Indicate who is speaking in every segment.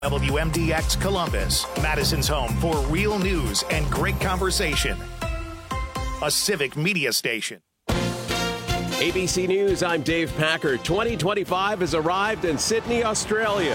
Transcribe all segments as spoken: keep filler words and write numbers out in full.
Speaker 1: W M D X Columbus, Madison's home for real news and great conversation. A civic media station.
Speaker 2: A B C News, I'm Dave Packer. twenty twenty-five has arrived in Sydney, Australia.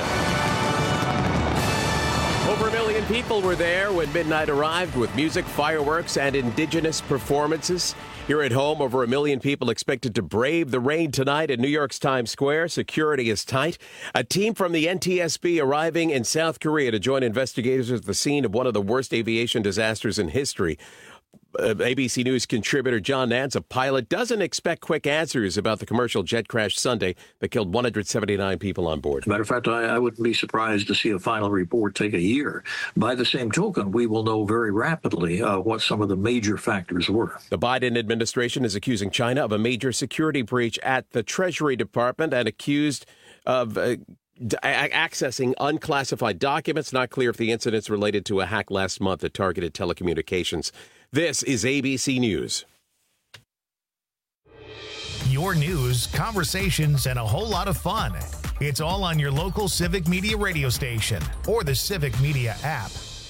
Speaker 2: Over a million people were there when midnight arrived with music, fireworks, and Indigenous performances. Here at home, over a million people expected to brave the rain tonight in New York's Times Square. Security is tight. A team from the N T S B arriving in South Korea to join investigators at the scene of one of the worst aviation disasters in history. Uh, A B C News contributor John Nance, a pilot, doesn't expect quick answers about the commercial jet crash Sunday that killed one hundred seventy-nine people on board.
Speaker 3: As a matter of fact, I, I wouldn't be surprised to see a final report take a year. By the same token, we will know very rapidly uh, what some of the major factors were.
Speaker 2: The Biden administration is accusing China of a major security breach at the Treasury Department and accused of uh, d- accessing unclassified documents. Not clear if the incident's related to a hack last month that targeted telecommunications. This is A B C News.
Speaker 1: Your news, conversations, and a whole lot of fun. It's all on your local Civic Media radio station or the Civic Media app.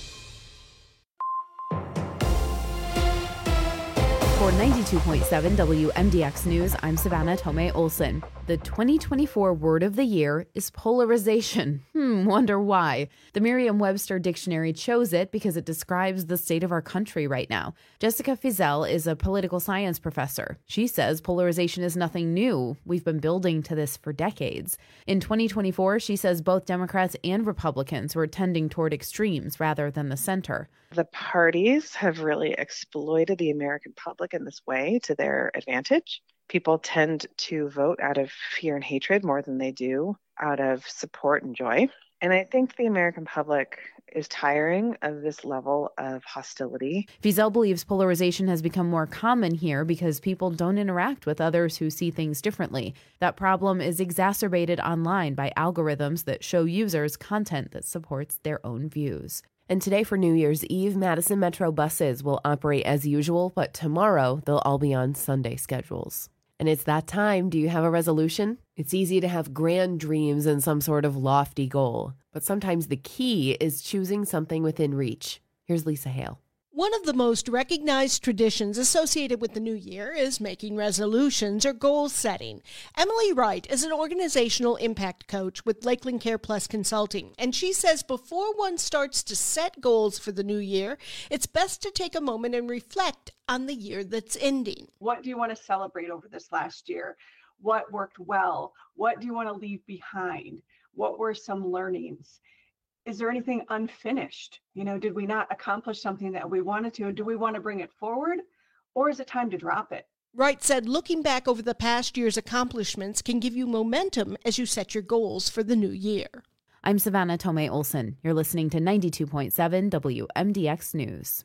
Speaker 4: For ninety-two point seven W M D X News, I'm Savannah Tomei Olson. The twenty twenty-four word of the year is polarization. Hmm, wonder why. The Merriam-Webster dictionary chose it because it describes the state of our country right now. Jessica Fizel is a political science professor. She says polarization is nothing new. We've been building to this for decades. In twenty twenty-four, she says both Democrats and Republicans were tending toward extremes rather than the center.
Speaker 5: The parties have really exploited the American public in this way to their advantage. People tend to vote out of fear and hatred more than they do out of support and joy. And I think the American public is tiring of this level of hostility.
Speaker 4: Fizel believes polarization has become more common here because people don't interact with others who see things differently. That problem is exacerbated online by algorithms that show users content that supports their own views. And today for New Year's Eve, Madison Metro buses will operate as usual, but tomorrow they'll all be on Sunday schedules. And it's that time. Do you have a resolution? It's easy to have grand dreams and some sort of lofty goal, but sometimes the key is choosing something within reach. Here's Lisa Hale.
Speaker 6: One of the most recognized traditions associated with the new year is making resolutions or goal setting. Emily Wright is an organizational impact coach with Lakeland Care Plus Consulting, and she says before one starts to set goals for the new year, it's best to take a moment and reflect on the year that's ending.
Speaker 7: What do you want to celebrate over this last year? What worked well? What do you want to leave behind? What were some learnings? Is there anything unfinished? You know, did we not accomplish something that we wanted to? Do we want to bring it forward, or is it time to drop it?
Speaker 6: Wright said looking back over the past year's accomplishments can give you momentum as you set your goals for the new year.
Speaker 4: I'm Savannah Tomei Olson. You're listening to ninety-two point seven W M D X News.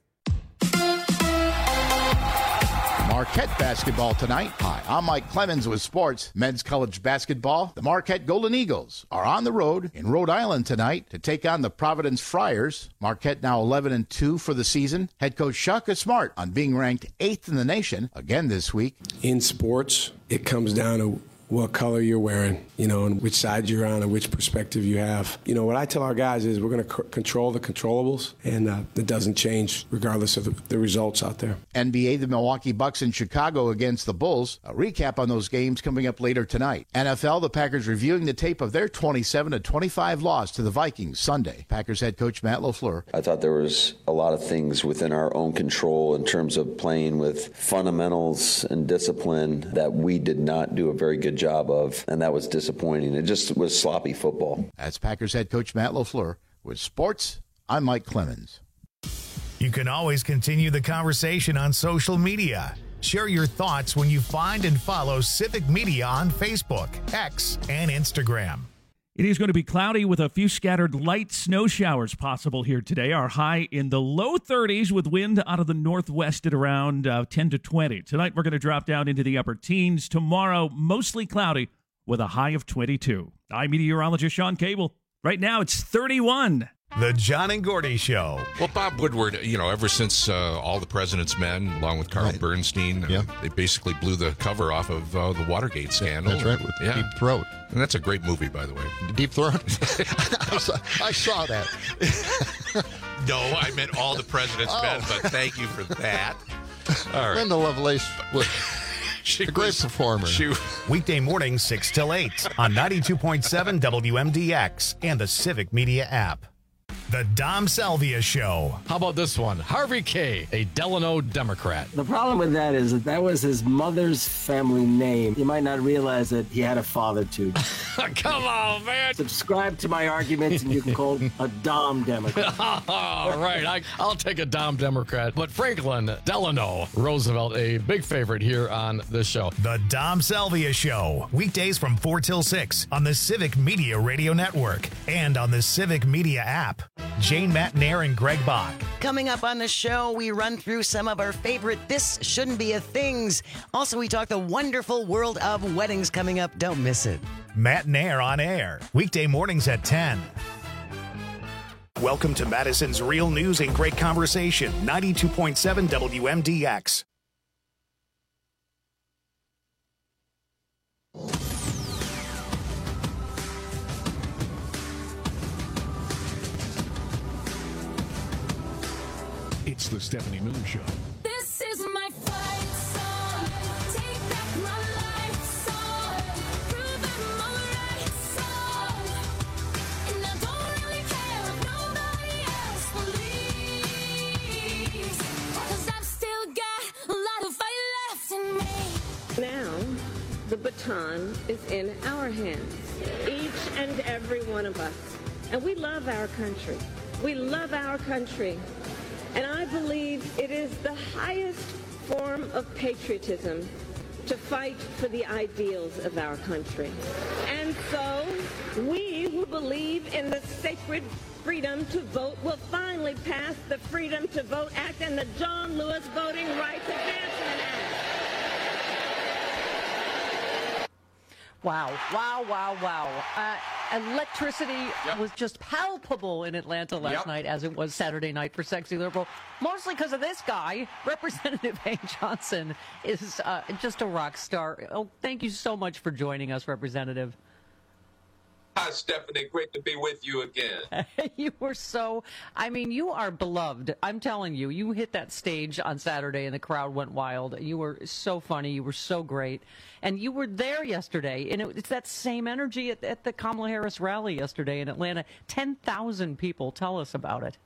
Speaker 8: Marquette basketball tonight. Hi, I'm Mike Clemens with sports. Men's college basketball. The Marquette Golden Eagles are on the road in Rhode Island tonight to take on the Providence Friars. Marquette now eleven and two for the season. Head coach Shaka Smart on being ranked eighth in the nation again this week.
Speaker 9: In sports, it comes down to what color you're wearing, you know, and which side you're on and which perspective you have. You know, what I tell our guys is we're going to c- control the controllables, and uh, it doesn't change regardless of the, the results out there.
Speaker 8: N B A, the Milwaukee Bucks in Chicago against the Bulls. A recap on those games coming up later tonight. N F L, the Packers reviewing the tape of their twenty-seven to twenty-five loss to the Vikings Sunday. Packers head coach Matt LaFleur.
Speaker 10: I thought there was a lot of things within our own control in terms of playing with fundamentals and discipline that we did not do a very good job job of, and that was disappointing. It just was sloppy football.
Speaker 8: That's Packers head coach Matt LaFleur. With sports, I'm Mike Clemens.
Speaker 1: You can always continue the conversation on social media. Share your thoughts when you find and follow Civic Media on Facebook, X, and Instagram.
Speaker 11: It is going to be cloudy with a few scattered light snow showers possible here today. Our high in the low thirties with wind out of the northwest at around uh, ten to twenty. Tonight we're going to drop down into the upper teens. Tomorrow, mostly cloudy with a high of twenty-two. I'm meteorologist Sean Cable. Right now it's thirty-one.
Speaker 1: The John and Gordy Show.
Speaker 12: Well, Bob Woodward, you know, ever since uh, All the President's Men, along with Carl right. Bernstein,
Speaker 13: yeah.
Speaker 12: uh, they basically blew the cover off of uh, the Watergate scandal.
Speaker 13: That's right, with
Speaker 12: yeah.
Speaker 13: Deep Throat.
Speaker 12: And that's a great movie, by the way.
Speaker 13: Deep Throat? I, saw, I saw that.
Speaker 12: No, I meant All the President's
Speaker 13: oh.
Speaker 12: Men, but thank you for that. All right.
Speaker 13: Linda Lovelace was
Speaker 12: she
Speaker 13: a great
Speaker 12: was,
Speaker 13: performer.
Speaker 12: She,
Speaker 1: Weekday mornings, six till eight on ninety-two point seven W M D X and the Civic Media app. The Dom Salvia Show.
Speaker 14: How about this one? Harvey Kaye, a Delano Democrat.
Speaker 15: The problem with that is that that was his mother's family name. You might not realize that he had a father, too.
Speaker 14: Come on, man.
Speaker 15: Subscribe to my arguments and you can call him a Dom Democrat.
Speaker 14: All right, I, I'll take a Dom Democrat. But Franklin Delano Roosevelt, a big favorite here on this show.
Speaker 1: The Dom Salvia Show. Weekdays from four till six on the Civic Media Radio Network and on the Civic Media app. Jane Matnair and Greg Bach.
Speaker 16: Coming up on the show, we run through some of our favorite This Shouldn't Be a Things. Also, we talk the wonderful world of weddings coming up. Don't miss it.
Speaker 1: Matnair on air. Weekday mornings at ten. Welcome to Madison's Real News and Great Conversation. ninety-two point seven W M D X.
Speaker 17: It's the Stephanie Miller Show.
Speaker 18: This is my fight song. Take back my life song. Prove I'm alright song. And I don't really care if nobody else believes. Cause I've still got a lot of fight left in me.
Speaker 19: Now, the baton is in our hands. Each and every one of us. And we love our country. We love our country. And I believe it is the highest form of patriotism to fight for the ideals of our country. And so, we who believe in the sacred freedom to vote will finally pass the Freedom to Vote Act and the John Lewis Voting Rights Advancement Act.
Speaker 20: Wow, wow, wow, wow. Uh, electricity
Speaker 14: yep.
Speaker 20: was just palpable in Atlanta last
Speaker 14: yep.
Speaker 20: night, as it was Saturday night for Sexy Liberal, mostly because of this guy. Representative Hank Johnson is uh, just a rock star. Oh, thank you so much for joining us, Representative.
Speaker 21: Hi, Stephanie. Great to be with you again.
Speaker 20: You were so, I mean, you are beloved. I'm telling you, you hit that stage on Saturday and the crowd went wild. You were so funny. You were so great. And you were there yesterday. And it, it's that same energy at, at the Kamala Harris rally yesterday in Atlanta. ten thousand people. Tell us about it.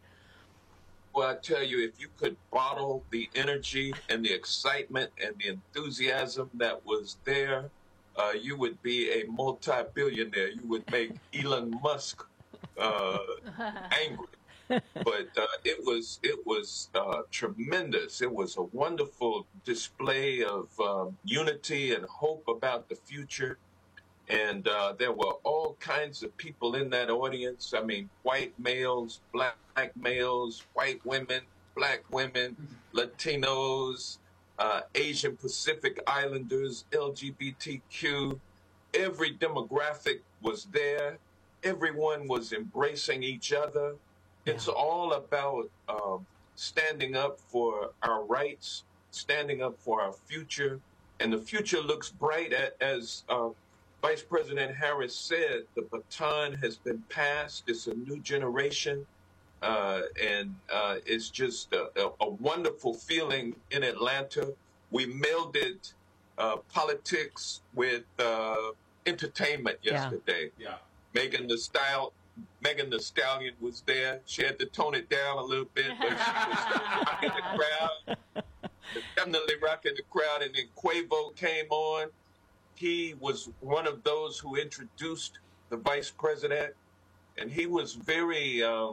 Speaker 21: Well, I tell you, if you could bottle the energy and the excitement and the enthusiasm that was there, Uh, you would be a multi-billionaire. You would make Elon Musk uh, angry. But uh, it was it was uh, tremendous. It was a wonderful display of um, unity and hope about the future. And uh, there were all kinds of people in that audience. I mean, white males, black males, white women, black women, Latinos, Uh, Asian Pacific Islanders, L G B T Q, every demographic was there. Everyone was embracing each other. Yeah. It's all about um, standing up for our rights, standing up for our future. And the future looks bright. As uh, Vice President Harris said, the baton has been passed. It's a new generation. Uh, and uh, it's just a, a, a wonderful feeling in Atlanta. We melded uh, politics with uh, entertainment yesterday.
Speaker 20: Yeah. yeah.
Speaker 21: Megan Thee Stallion, Megan Thee Stallion was there. She had to tone it down a little bit, but she was rocking the crowd. Definitely rocking the crowd. And then Quavo came on. He was one of those who introduced the vice president, and he was very uh,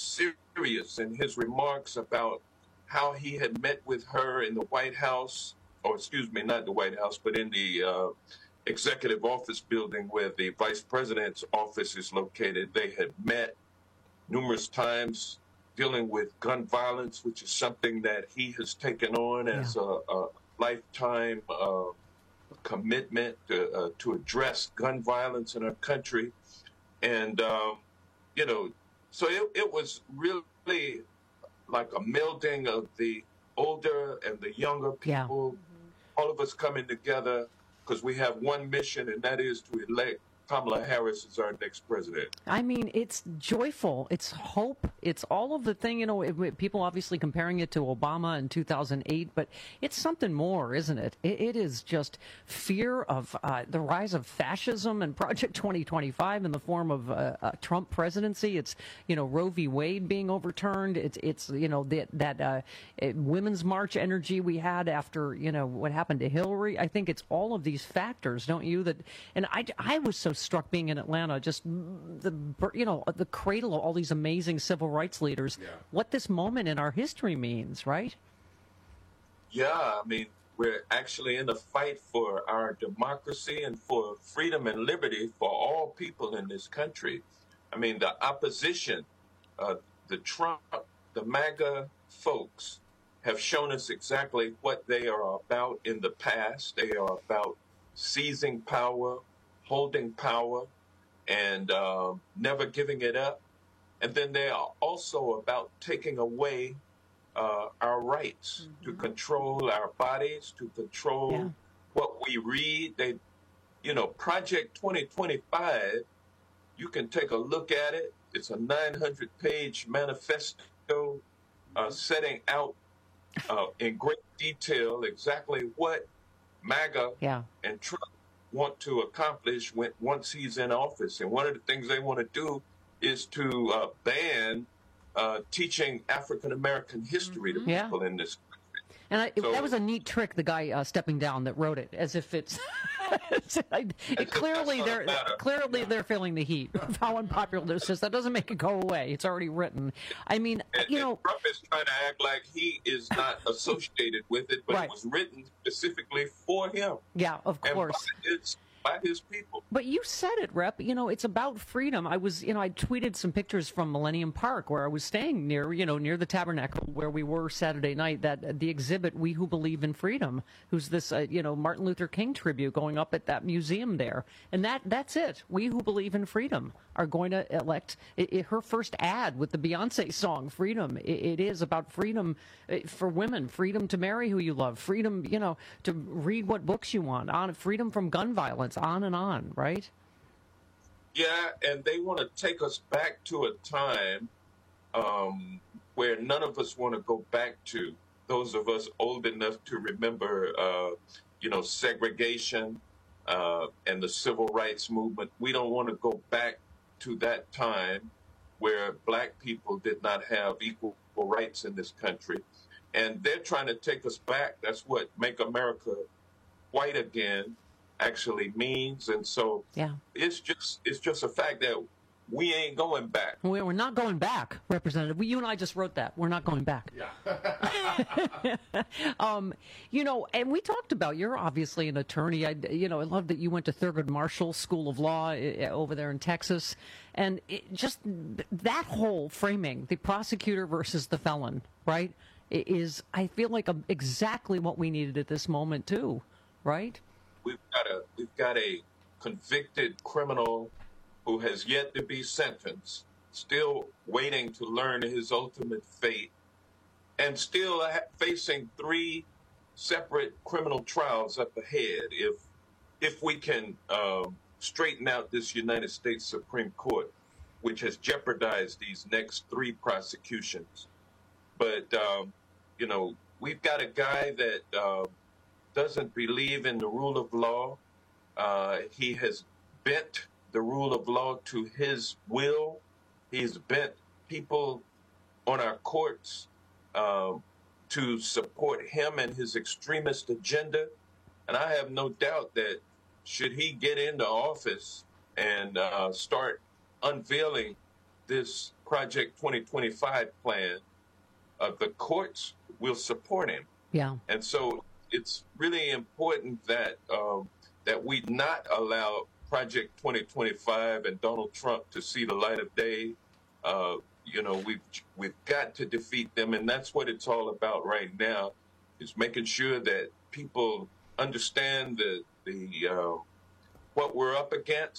Speaker 21: serious in his remarks about how he had met with her in the White House, or excuse me, not the White House, but in the uh, executive office building where the vice president's office is located. They had met numerous times dealing with gun violence, which is something that he has taken on yeah. as a, a lifetime uh, commitment to, uh, to address gun violence in our country. And, um, you know, So it, it was really like a melding of the older and the younger people, all of us coming together because we have one mission, and that is to elect Kamala Harris as our next president.
Speaker 20: I mean, it's joyful. It's hope. It's all of the thing, you know, it, it- people obviously comparing it to Obama in two thousand eight, but it's something more, isn't it? It, it is just fear of uh, the rise of fascism and Project twenty twenty-five in the form of uh, a Trump presidency. It's, you know, Roe v. Wade being overturned. It's, it's you know, that, that uh, uh, Women's March energy we had after, you know, what happened to Hillary. I think it's all of these factors, don't you? That, and I, I was so struck being in Atlanta, just the, you know, the cradle of all these amazing civil rights leaders, what this moment in our history means, right?
Speaker 21: Yeah, I mean, we're actually in a fight for our democracy and for freedom and liberty for all people in this country. I mean, the opposition, uh, the Trump, the MAGA folks have shown us exactly what they are about in the past. They are about seizing power, holding power, and uh, never giving it up. And then they are also about taking away uh, our rights to control our bodies, to control what we read. They, you know, Project twenty twenty-five, you can take a look at it. It's a nine hundred page manifesto uh, setting out uh, in great detail exactly what MAGA
Speaker 20: Yeah.
Speaker 21: and Trump want to accomplish when, once he's in office. And one of the things they want to do is to uh, ban uh, teaching African American history to
Speaker 20: Yeah.
Speaker 21: people in this.
Speaker 20: And I,
Speaker 21: So-
Speaker 20: that was a neat trick, the guy uh, stepping down that wrote it, as if it's it, clearly they're clearly they're feeling the heat of how unpopular this is. That doesn't make it go away. It's already written. I mean,
Speaker 21: And,
Speaker 20: you
Speaker 21: and
Speaker 20: know,
Speaker 21: Trump is trying to act like he is not associated with it, but
Speaker 20: Right.
Speaker 21: it was written specifically for him.
Speaker 20: yeah, of
Speaker 21: And
Speaker 20: course.
Speaker 21: by his, by his people.
Speaker 20: But you said it, Rep. You know, it's about freedom. I was, you know, I tweeted some pictures from Millennium Park where I was staying near, you know, near the Tabernacle where we were Saturday night. That uh, the exhibit, "We Who Believe in Freedom," who's this, uh, you know, Martin Luther King tribute going up at that museum there, and that that's it. We Who Believe in Freedom are going to elect it, it, her first ad with the Beyonce song "Freedom." It, it is about freedom uh, for women, freedom to marry who you love, freedom, you know, to read what books you want, on freedom from gun violence, on and on, right?
Speaker 21: Yeah, and they want to take us back to a time um, where none of us want to go back to. Those of us old enough to remember, uh, you know, segregation uh, and the civil rights movement. We don't want to go back to that time where black people did not have equal rights in this country. And they're trying to take us back. That's what Make America White Again actually means. And so
Speaker 20: Yeah.
Speaker 21: it's just it's just a fact that we ain't going back.
Speaker 20: We- We're not going back, Representative. We- You and I just wrote that. We're not going back. Yeah. um, you know, and we talked about, you're obviously an attorney. I, you know, I love that you went to Thurgood Marshall School of Law uh, over there in Texas. And it, just that whole framing, the prosecutor versus the felon, right, i- is, I feel like, a, exactly what we needed at this moment, too, right?
Speaker 21: We've got a we've got a convicted criminal who has yet to be sentenced, still waiting to learn his ultimate fate, and still ha- facing three separate criminal trials up ahead. If if we can um, straighten out this United States Supreme Court, which has jeopardized these next three prosecutions, but um, you know, we've got a guy that uh, doesn't believe in the rule of law. Uh, he has bent the rule of law to his will. He's bent people on our courts uh, to support him and his extremist agenda. And I have no doubt that should he get into office and uh, start unveiling this Project twenty twenty-five plan, uh, the courts will support him.
Speaker 20: Yeah.
Speaker 21: And so it's really important that um, that we not allow Project twenty twenty-five and Donald Trump to see the light of day. Uh, you know, we've we've got to defeat them, and that's what it's all about right now. Is making sure that people understand the the uh, what we're up against,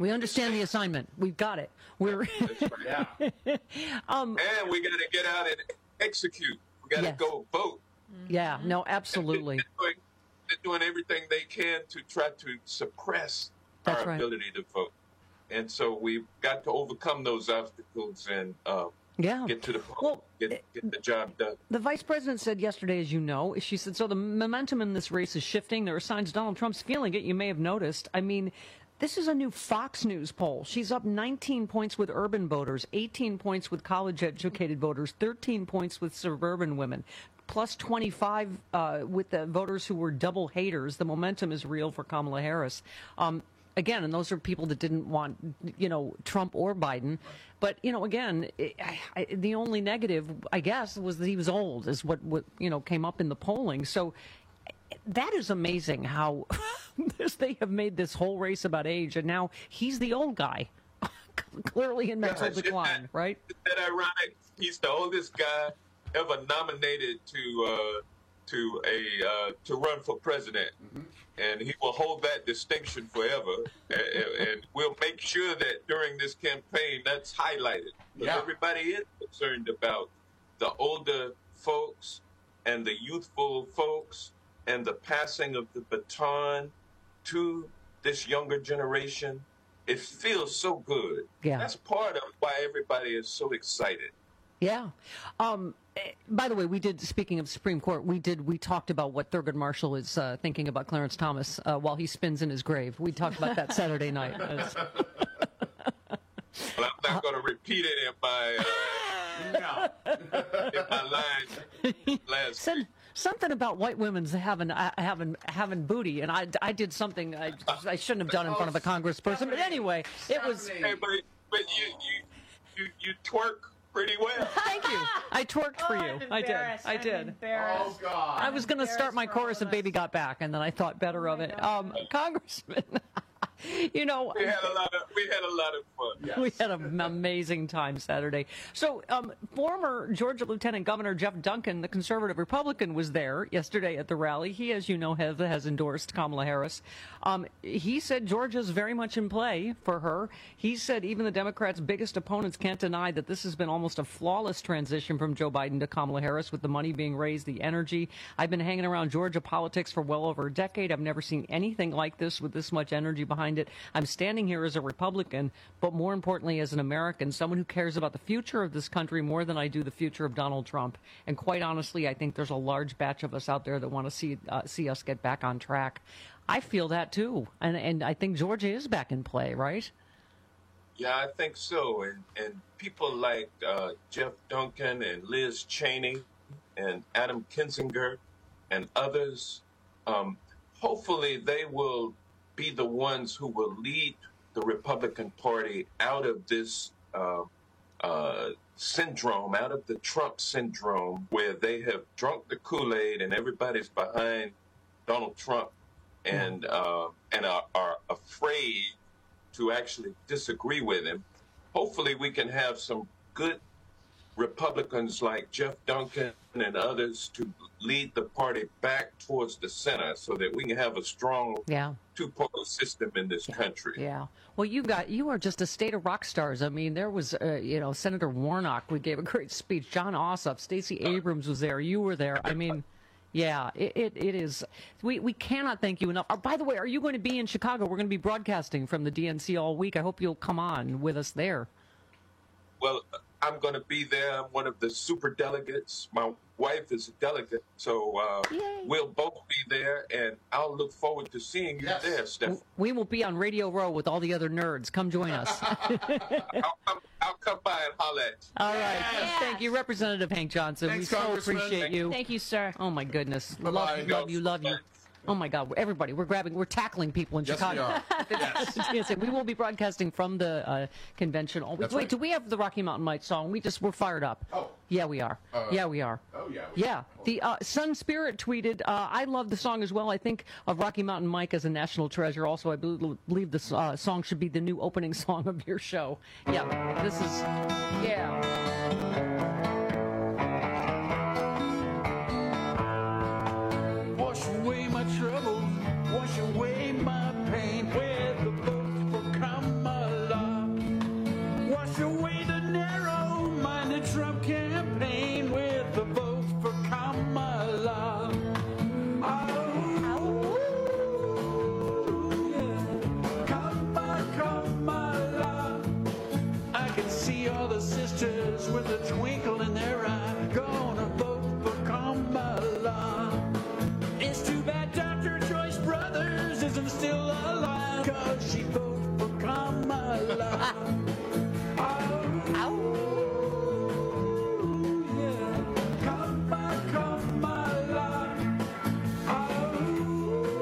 Speaker 20: We understand the assignment. We've got it. We're
Speaker 21: yeah.
Speaker 20: um,
Speaker 21: and we got to get out and execute. We got to
Speaker 20: Yes.
Speaker 21: go vote.
Speaker 20: yeah, no, absolutely.
Speaker 21: They're doing, they're doing everything they can to try to suppress
Speaker 20: That's
Speaker 21: our
Speaker 20: right.
Speaker 21: ability to vote. And so we've got to overcome those obstacles and uh,
Speaker 20: Yeah.
Speaker 21: get to the polls, get, get the job done.
Speaker 20: The vice president said yesterday, as you know, she said, so the momentum in this race is shifting. There are signs Donald Trump's feeling it. You may have noticed. I mean, this is a new Fox News poll. She's up nineteen points with urban voters, eighteen points with college-educated voters, thirteen points with suburban women, plus twenty-five uh, with the voters who were double haters. The momentum is real for Kamala Harris. Um, Again, and those are people that didn't want, you know, Trump or Biden. But, you know, again, I, I, the only negative, I guess, was that he was old, is what, what, you know, came up in the polling. So that is amazing how this, they have made this whole race about age, and now he's the old guy, clearly in mental
Speaker 21: Gosh,
Speaker 20: decline,
Speaker 21: isn't that,
Speaker 20: right?
Speaker 21: Isn't that ironic? He's the oldest guy ever nominated to uh, to a uh, to run for president, and he will hold that distinction forever. and, and we'll make sure that during this campaign that's highlighted. But
Speaker 8: Yeah.
Speaker 21: everybody is concerned about the older folks and the youthful folks and the passing of the baton to this younger generation. It feels so good.
Speaker 20: Yeah.
Speaker 21: That's part of why everybody is so excited.
Speaker 20: Yeah. Um, eh, by the way, we did, speaking of Supreme Court, we did, we talked about what Thurgood Marshall is uh, thinking about Clarence Thomas uh, while he spins in his grave. We talked about that Saturday night. It's-
Speaker 21: Well, I'm not going to repeat it in my, uh, in my line last
Speaker 20: Said
Speaker 21: week.
Speaker 20: something about white women's having uh, having having booty, and I, I did something I, I shouldn't have done in front of a congressperson. But anyway, it was.
Speaker 21: Hey, but, but you, you, you, you twerk pretty well.
Speaker 20: Thank you. I twerked for you. I did. I did.
Speaker 13: Oh, God.
Speaker 20: I was going to start my chorus and Baby Got Back, and then I thought better of it. Um, Congressman, you know.
Speaker 21: We had a lot of we had a lot of fun.
Speaker 20: We had an amazing time Saturday. So, um, former Georgia Lieutenant Governor Jeff Duncan, the conservative Republican, was there yesterday at the rally. He, as you know, have, has endorsed Kamala Harris. Um, he said Georgia's very much in play for her. He said even the Democrats' biggest opponents can't deny that this has been almost a flawless transition from Joe Biden to Kamala Harris, with the money being raised, the energy. I've been hanging around Georgia politics for well over a decade. I've never seen anything like this with this much energy behind it. I'm standing here as a Republican, but more importantly as an American, someone who cares about the future of this country more than I do the future of Donald Trump. And quite honestly, I think there's a large batch of us out there that want to see uh, see us get back on track. I feel that too, and and I think Georgia is back in play, right?
Speaker 21: Yeah, I think so. And and people like uh, Jeff Duncan and Liz Cheney and Adam Kinzinger and others, um, hopefully they will be the ones who will lead the Republican Party out of this uh, uh, syndrome, out of the Trump syndrome, where they have drunk the Kool-Aid and everybody's behind Donald Trump and uh, and are, are afraid to actually disagree with him. Hopefully we can have some good Republicans like Jeff Duncan and others to lead the party back towards the center so that we can have a strong
Speaker 20: Yeah.
Speaker 21: two-party system in this country.
Speaker 20: Yeah. Well, you got you are just a state of rock stars. I mean, there was, uh, you know, Senator Warnock. We gave a great speech. John Ossoff, Stacey Abrams was there. You were there. I mean, yeah, it, it, it is. We we cannot thank you enough. Oh, by the way, are you going to be in Chicago? We're going to be broadcasting from the D N C all week. I hope you'll come on with us there.
Speaker 21: Well, I'm going to be there. I'm one of the super delegates. My wife is a delegate, so uh, we'll both be there, and I'll look forward to seeing you there, Steph.
Speaker 20: We will be on Radio Row with all the other nerds. Come join us.
Speaker 21: I'll, come, I'll come by and holler at you.
Speaker 20: All right. Thank you, Representative Hank Johnson.
Speaker 21: Thanks,
Speaker 20: we so
Speaker 21: Congressman.
Speaker 20: appreciate you.
Speaker 21: Thank
Speaker 4: you, sir.
Speaker 20: Oh, my goodness.
Speaker 21: Bye-bye.
Speaker 20: Love, love you, love you. Oh, my God. Everybody, we're grabbing, we're tackling people in
Speaker 21: Yes, we
Speaker 20: Chicago.
Speaker 21: are.
Speaker 20: Yes. We will be broadcasting from the uh, convention all week.
Speaker 21: That's
Speaker 20: Wait,
Speaker 21: right.
Speaker 20: do we have the Rocky Mountain Mike song? We just, we're fired up. Oh. Yeah, we are.
Speaker 21: Uh,
Speaker 20: yeah, we are.
Speaker 21: Oh, yeah.
Speaker 20: Yeah. The uh, Sun Spirit tweeted, uh, I love the song as well. I think of Rocky Mountain Mike as a national treasure. Also, I believe, believe this uh, song should be the new opening song of your show. Yeah, this is, yeah.
Speaker 18: Wash away my troubles, wash away my pain. With the vote for Kamala
Speaker 3: Trump campaign with a vote for Kamala. Oh, yeah. Kamala, Kamala. I can see all the sisters with a twinkle in their eye gonna vote for Kamala. It's too bad Doctor Joyce Brothers isn't still alive, cause she voted for Kamala. Oh, oh, yeah. Kamala, Kamala. Oh,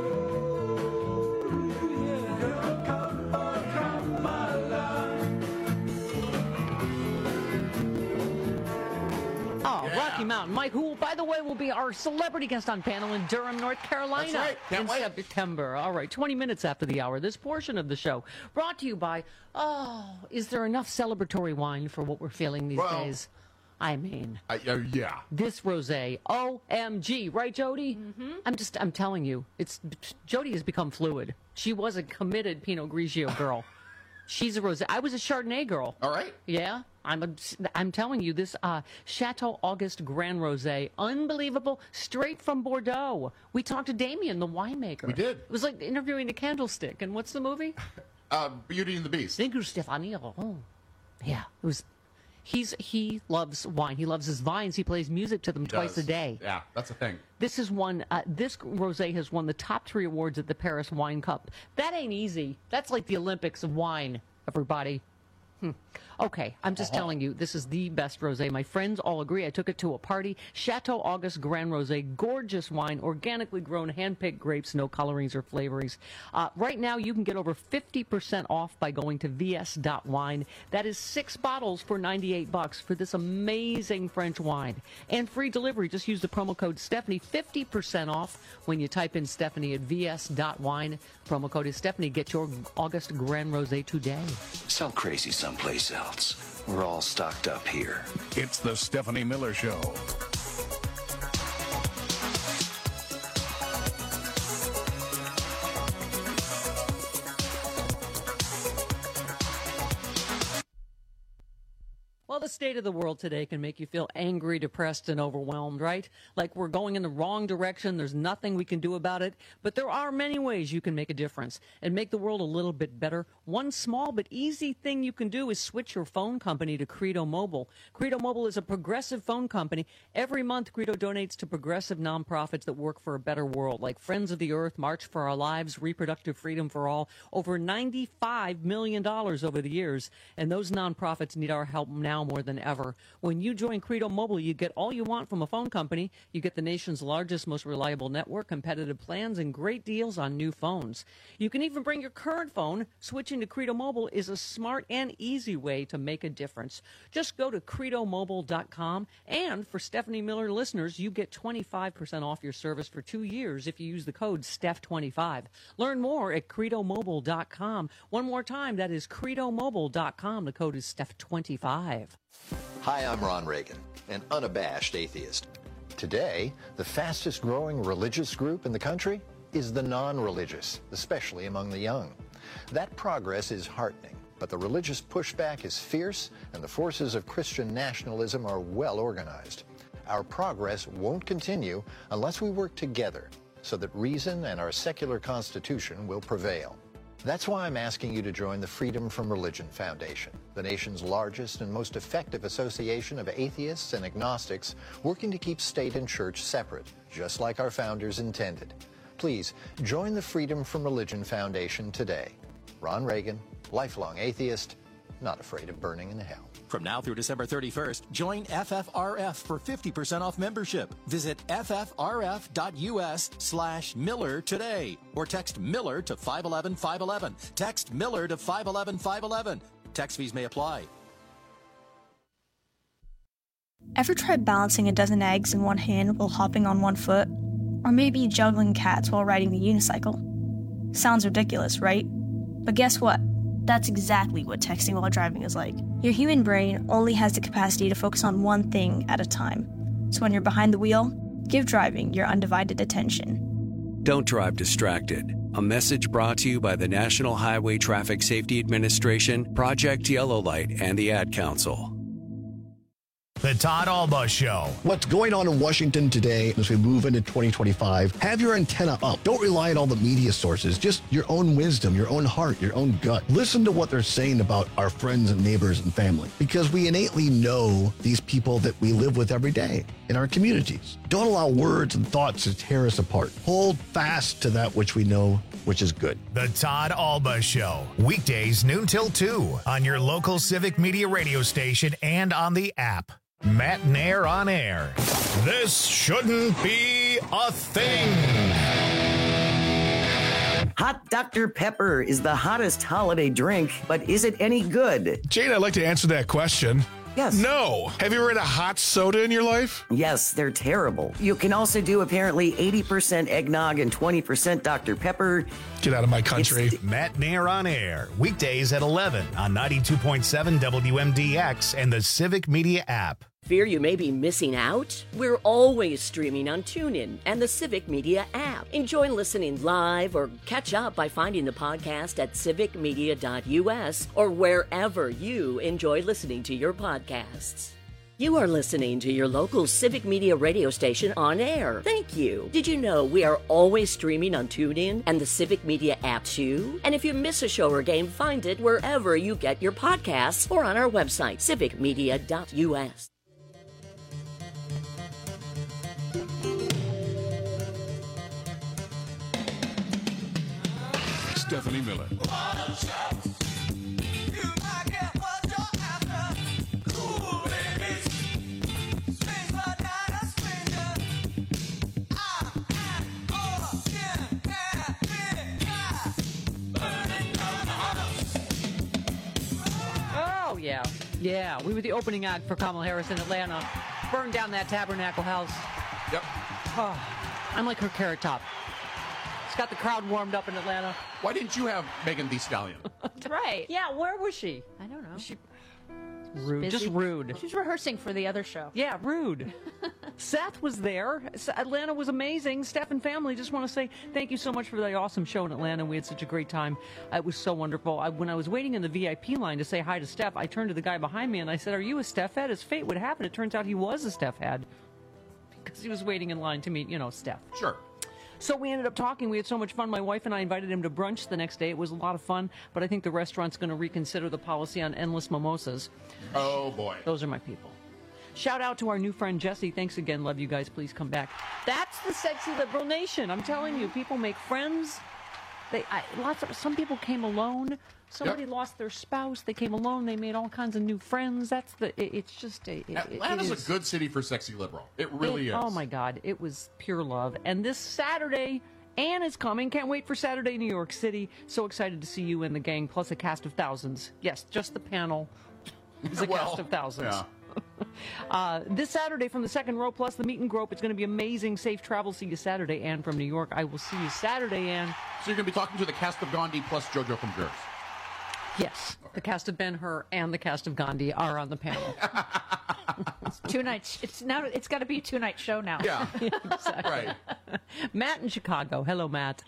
Speaker 3: yeah. Kamala, Kamala.
Speaker 20: Oh, Rocky Mountain Mike, who, by the way, will be our celebrity guest on panel in Durham, North Carolina.
Speaker 3: That's right. Can't
Speaker 20: in
Speaker 3: wait.
Speaker 20: September. All right, twenty minutes after the hour. This portion of the show brought to you by, oh, is there enough celebratory wine for what we're feeling these
Speaker 13: Well,
Speaker 20: days? I mean,
Speaker 13: I, uh, yeah.
Speaker 20: this rosé, O M G, right, Jody? Mm-hmm. I'm just, I'm telling you, it's Jody has become fluid. She was a committed Pinot Grigio girl. She's a rosé. I was a Chardonnay girl.
Speaker 13: All right.
Speaker 20: Yeah, I'm. A, I'm telling you, this uh, Chateau Auguste Grand Rosé, unbelievable, straight from Bordeaux. We talked to Damien, the winemaker.
Speaker 13: We did.
Speaker 20: It was like interviewing a candlestick. And what's the movie?
Speaker 13: Uh, Beauty and the Beast.
Speaker 20: Thank you, Stéphanie. Oh, yeah, it was. He's he loves wine. He loves his vines. He plays music to them twice
Speaker 13: does.
Speaker 20: a day.
Speaker 13: Yeah, that's a thing.
Speaker 20: This is one. Uh, this rosé has won the top three awards at the Paris Wine Cup. That ain't easy. That's like the Olympics of wine. Everybody. Hmm. Okay, I'm just
Speaker 13: Uh-huh.
Speaker 20: telling you, this is the best rosé. My friends all agree. I took it to a party. Chateau Auguste Grand Rosé, gorgeous wine, organically grown, hand-picked grapes, no colorings or flavorings. Uh, right now, you can get over fifty percent off by going to v s dot wine. That is six bottles for ninety-eight bucks for this amazing French wine. And free delivery. Just use the promo code Stephanie, fifty percent off when you type in Stephanie at v s dot wine. Promo code is Stephanie. Get your Auguste Grand Rosé today.
Speaker 22: Sell crazy someplace else. We're all stocked up here.
Speaker 17: It's the Stephanie Miller Show.
Speaker 20: Well, the state of the world today can make you feel angry, depressed, and overwhelmed, right? Like we're going in the wrong direction. There's nothing we can do about it. But there are many ways you can make a difference and make the world a little bit better. One small but easy thing you can do is switch your phone company to Credo Mobile. Credo Mobile is a progressive phone company. Every month, Credo donates to progressive nonprofits that work for a better world, like Friends of the Earth, March for Our Lives, Reproductive Freedom for All, over ninety-five million dollars over the years. And those nonprofits need our help now more than ever. When you join Credo Mobile, you get all you want from a phone company. You get the nation's largest, most reliable network, competitive plans, and great deals on new phones. You can even bring your current phone. Switching to Credo Mobile is a smart and easy way to make a difference. Just go to credo mobile dot com, and for Stephanie Miller listeners, you get twenty-five percent off your service for two years if you use the code Steph twenty-five. Learn more at credo mobile dot com. One more time, that is credo mobile dot com. The code is Steph twenty-five.
Speaker 23: Hi, I'm Ron Reagan, an unabashed atheist. Today, the fastest growing religious group in the country is the non-religious, especially among the young. That progress is heartening, but the religious pushback is fierce and the forces of Christian nationalism are well organized. Our progress won't continue unless we work together so that reason and our secular constitution will prevail. That's why I'm asking you to join the Freedom from Religion Foundation, the nation's largest and most effective association of atheists and agnostics working to keep state and church separate, just like our founders intended. Please join the Freedom from Religion Foundation today. Ron Reagan, lifelong atheist, not afraid of burning in hell.
Speaker 24: From now through December thirty-first, join F F R F for fifty percent off membership. Visit ffrf.us slash Miller today or text Miller to five one one five one one. Text Miller to five one one five one one. Text fees may apply.
Speaker 25: Ever tried balancing a dozen eggs in one hand while hopping on one foot? Or maybe juggling cats while riding the unicycle? Sounds ridiculous, right? But guess what? That's exactly what texting while driving is like. Your human brain only has the capacity to focus on one thing at a time. So when you're behind the wheel, give driving your undivided attention.
Speaker 26: Don't drive distracted. A message brought to you by the National Highway Traffic Safety Administration, Project Yellow Light, and the Ad Council.
Speaker 1: The Todd Alba Show.
Speaker 2: What's going on in Washington today as we move into twenty twenty-five? Have your antenna up. Don't rely on all the media sources. Just your own wisdom, your own heart, your own gut. Listen to what they're saying about our friends and neighbors and family, because we innately know these people that we live with every day in our communities. Don't allow words and thoughts to tear us apart. Hold fast to that which we know, which is good.
Speaker 1: The Todd Alba Show. Weekdays noon till two on your local Civic Media radio station and on the app. Matt Nair on air. This shouldn't be a thing.
Speaker 5: Hot Doctor Pepper is the hottest holiday drink, but is it any good?
Speaker 17: Jade, I'd like to answer that question.
Speaker 5: Yes.
Speaker 17: No. Have you ever had a hot soda in your life?
Speaker 5: Yes, they're terrible. You can also do apparently eighty percent eggnog and twenty percent Doctor Pepper.
Speaker 17: Get out of my country.
Speaker 1: It's Matt Nair on air. Weekdays at eleven on ninety-two point seven W M D X and the Civic Media app.
Speaker 6: Fear you may be missing out? We're always streaming on TuneIn and the Civic Media app. Enjoy listening live or catch up by finding the podcast at civic media dot U S or wherever you enjoy listening to your podcasts. You are listening to your local Civic Media radio station on air. Thank you. Did you know we are always streaming on TuneIn and the Civic Media app too? And if you miss a show or game, find it wherever you get your podcasts or on our website, civic media dot U S.
Speaker 17: Stephanie Miller.
Speaker 20: Oh, yeah. Yeah, we were the opening act for Kamala Harris in Atlanta. Burned down that Tabernacle House.
Speaker 13: Yep.
Speaker 20: Oh, I'm like her Carrot Top. It's got the crowd warmed up in Atlanta.
Speaker 13: Why didn't you have Megan Thee Stallion?
Speaker 20: Right. Yeah, where was she?
Speaker 7: I don't know.
Speaker 20: She, rude.
Speaker 7: Busy.
Speaker 20: Just rude.
Speaker 7: She's rehearsing for the other show.
Speaker 20: Yeah, rude. Seth was there. S- Atlanta was amazing. Steph and family, just want to say thank you so much for the awesome show in Atlanta. We had such a great time. It was so wonderful. I, when I was waiting in the V I P line to say hi to Steph, I turned to the guy behind me and I said, "Are you a Steph head?" As fate would happen, it turns out he was a Steph head because he was waiting in line to meet, you know, Steph.
Speaker 13: Sure.
Speaker 20: So we ended up talking. We had so much fun. My wife and I invited him to brunch the next day. It was a lot of fun, but I think the restaurant's going to reconsider the policy on endless mimosas.
Speaker 13: Oh, boy.
Speaker 20: Those are my people. Shout out to our new friend Jesse. Thanks again. Love you guys. Please come back. That's the sexy liberal nation. I'm telling you, people make friends. They I, lots of some people came alone. Somebody yep. lost their spouse. They came alone. They made all kinds of new friends. That's the. It, it's just a. It,
Speaker 13: Atlanta's
Speaker 20: it is,
Speaker 13: a good city for sexy liberal. It really
Speaker 20: it,
Speaker 13: is.
Speaker 20: Oh my God! It was pure love. And this Saturday, Anne is coming. Can't wait for Saturday, New York City. So excited to see you and the gang, plus a cast of thousands. Yes, just the panel is a
Speaker 13: well,
Speaker 20: cast of thousands.
Speaker 13: Yeah.
Speaker 20: Uh, this Saturday from the second row plus the meet and grope. It's going to be amazing. Safe travel. See you Saturday, Ann from New York. I will see you Saturday, Ann.
Speaker 13: So you're going to be talking to the cast of Gandhi plus JoJo from Jersey.
Speaker 20: Yes, okay. The cast of Ben-Hur and the cast of Gandhi are on the panel.
Speaker 7: It's two nights. It's now. It's got to be a two-night show now.
Speaker 13: Yeah,
Speaker 20: exactly.
Speaker 13: Right.
Speaker 20: Matt in Chicago. Hello, Matt.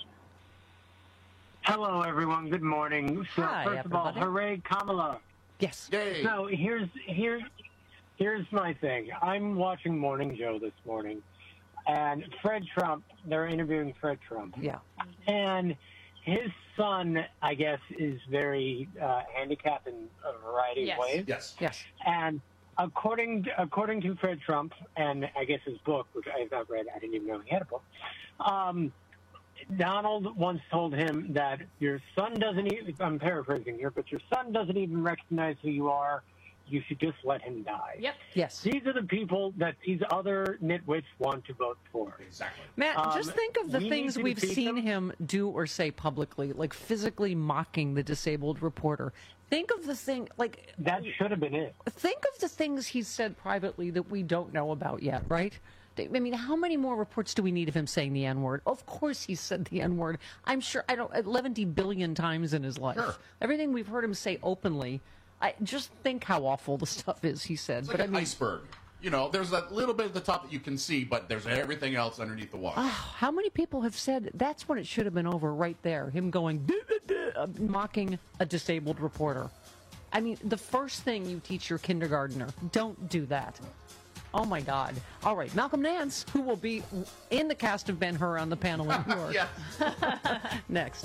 Speaker 9: Hello, everyone. Good morning. So,
Speaker 20: Hi,
Speaker 9: first
Speaker 20: everybody.
Speaker 9: of all, hooray, Kamala.
Speaker 20: Yes.
Speaker 13: Yay.
Speaker 9: So here's here, here's my thing. I'm watching Morning Joe this morning, and Fred Trump. They're interviewing Fred Trump.
Speaker 20: Yeah.
Speaker 9: And his son, I guess, is very uh, handicapped in a variety
Speaker 7: Yes.
Speaker 9: of ways.
Speaker 13: Yes.
Speaker 20: Yes.
Speaker 9: And according to, according to Fred Trump, and I guess his book, which I have not read, I didn't even know he had a book. Um, Donald once told him that your son doesn't even, I'm paraphrasing here, but your son doesn't even recognize who you are. You should just let him die.
Speaker 7: Yep.
Speaker 20: Yes.
Speaker 9: These are the people that these other nitwits want to vote for.
Speaker 13: Exactly.
Speaker 20: Matt,
Speaker 9: Um,
Speaker 20: just think of the
Speaker 9: we
Speaker 20: things
Speaker 9: need to
Speaker 20: we've
Speaker 9: defeat
Speaker 20: seen
Speaker 9: them.
Speaker 20: him do or say publicly, like physically mocking the disabled reporter. Think of the thing, like...
Speaker 9: That should have been it.
Speaker 20: Think of the things he's said privately that we don't know about yet, right? I mean, how many more reports do we need of him saying the N-word? Of course he said the N-word. I'm sure, I don't, eleven billion times in his life.
Speaker 13: Sure.
Speaker 20: Everything we've heard him say openly, I just think how awful the stuff is, he said.
Speaker 13: It's
Speaker 20: but
Speaker 13: like
Speaker 20: I
Speaker 13: an
Speaker 20: mean,
Speaker 13: iceberg. You know, there's that little bit at the top that you can see, but there's everything else underneath the water.
Speaker 20: oh, how many people have said that's when it should have been over right there? Him going, duh, duh, duh, uh, mocking a disabled reporter. I mean, the first thing you teach your kindergartner, don't do that. Oh, my God. All right, Malcolm Nance, who will be in the cast of Ben-Hur on the panel in New York. Next.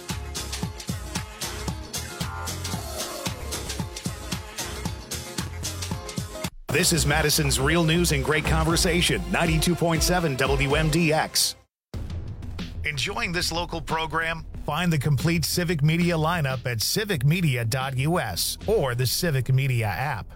Speaker 1: This is Madison's Real News and Great Conversation, ninety-two point seven W M D X. Enjoying this local program? Find the complete Civic Media lineup at civic media dot U S or the Civic Media app.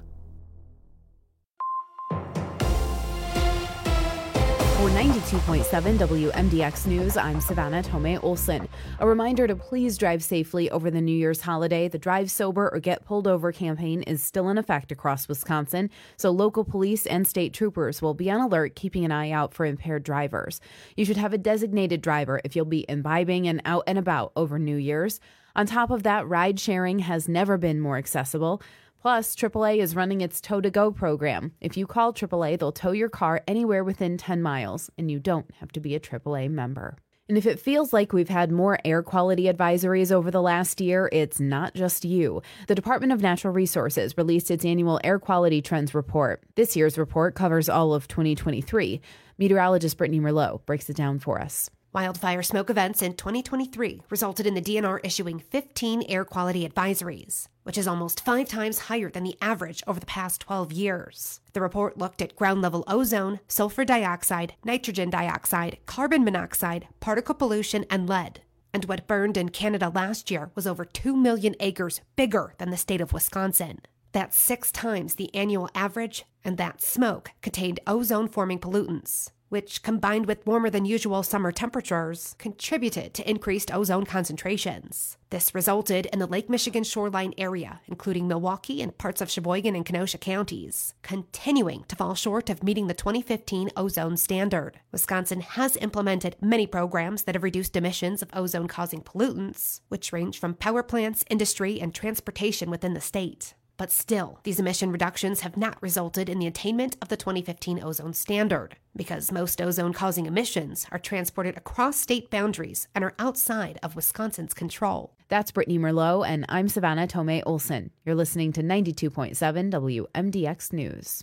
Speaker 4: For ninety-two point seven W M D X News, I'm Savannah Tomei Olson. A reminder to please drive safely over the New Year's holiday. The Drive Sober or Get Pulled Over campaign is still in effect across Wisconsin, so local police and state troopers will be on alert, keeping an eye out for impaired drivers. You should have a designated driver if you'll be imbibing and out and about over New Year's. On top of that, ride sharing has never been more accessible. Plus, triple A is running its Tow to Go program. If you call triple A, they'll tow your car anywhere within ten miles, and you don't have to be a triple A member. And if it feels like we've had more air quality advisories over the last year, it's not just you. The Department of Natural Resources released its annual Air Quality Trends report. This year's report covers all of twenty twenty-three. Meteorologist Brittany Merlot breaks it down for us.
Speaker 10: Wildfire smoke events in twenty twenty-three resulted in the D N R issuing fifteen air quality advisories, which is almost five times higher than the average over the past twelve years. The report looked at ground-level ozone, sulfur dioxide, nitrogen dioxide, carbon monoxide, particle pollution, and lead. And what burned in Canada last year was over two million acres bigger than the state of Wisconsin. That's six times the annual average, and that smoke contained ozone-forming pollutants, which, combined with warmer than usual summer temperatures, contributed to increased ozone concentrations. This resulted in the Lake Michigan shoreline area, including Milwaukee and parts of Sheboygan and Kenosha counties, continuing to fall short of meeting the twenty fifteen ozone standard. Wisconsin has implemented many programs that have reduced emissions of ozone-causing pollutants, which range from power plants, industry, and transportation within the state. But still, these emission reductions have not resulted in the attainment of the twenty fifteen ozone standard, because most ozone-causing emissions are transported across state boundaries and are outside of Wisconsin's control.
Speaker 4: That's Brittany Merlot, and I'm Savannah Tomei Olson. You're listening to ninety-two point seven W M D X News.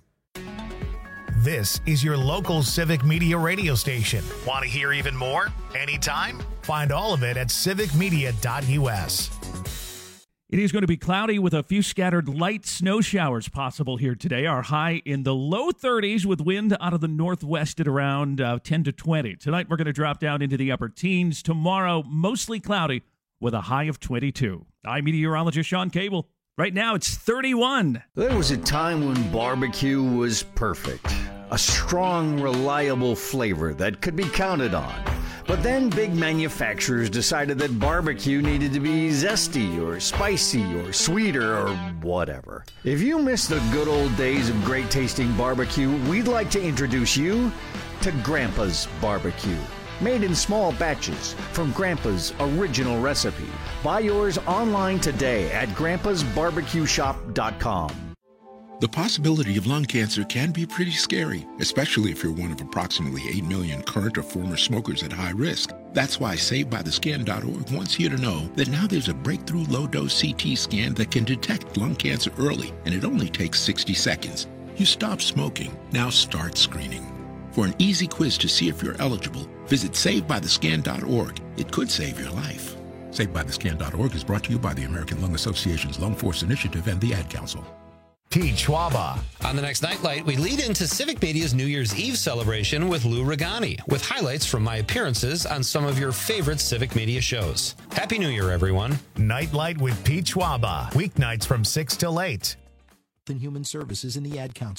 Speaker 1: This is your local Civic Media radio station. Want to hear even more? Anytime? Find all of it at civic media dot U S.
Speaker 11: It is going to be cloudy with a few scattered light snow showers possible here today. Our high in the low thirties with wind out of the northwest at around uh, ten to twenty. Tonight we're going to drop down into the upper teens. Tomorrow, mostly cloudy with a high of twenty-two. I'm meteorologist Sean Cable. Right now it's thirty-one.
Speaker 12: There was a time when barbecue was perfect. A strong, reliable flavor that could be counted on. But then big manufacturers decided that barbecue needed to be zesty or spicy or sweeter or whatever. If you miss the good old days of great tasting barbecue, we'd like to introduce you to Grandpa's Barbecue. Made in small batches from Grandpa's original recipe. Buy yours online today at grandpas barbecue shop dot com.
Speaker 15: The possibility of lung cancer can be pretty scary, especially if you're one of approximately eight million current or former smokers at high risk. That's why Saved By The Scan dot org wants you to know that now there's a breakthrough low-dose C T scan that can detect lung cancer early, and it only takes sixty seconds. You stop smoking, now start screening. For an easy quiz to see if you're eligible, visit Saved By The Scan dot org. It could save your life. Saved By The Scan dot org is brought to you by the American Lung Association's Lung Force Initiative and the Ad Council.
Speaker 1: Pete Schwaba.
Speaker 16: On the next Nightlight, we lead into Civic Media's New Year's Eve celebration with Lou Regani, with highlights from my appearances on some of your favorite Civic Media shows. Happy New Year, everyone.
Speaker 1: Nightlight with Pete Schwaba. Weeknights from six till eight.
Speaker 24: Than Human Services in the Ad Council.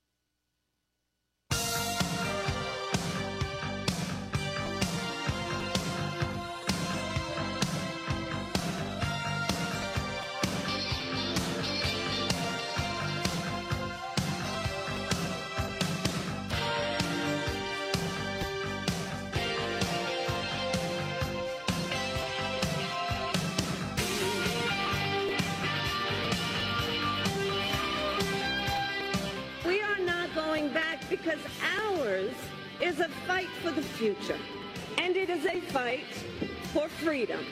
Speaker 19: Because ours is a fight for the future, and it is a fight for freedom.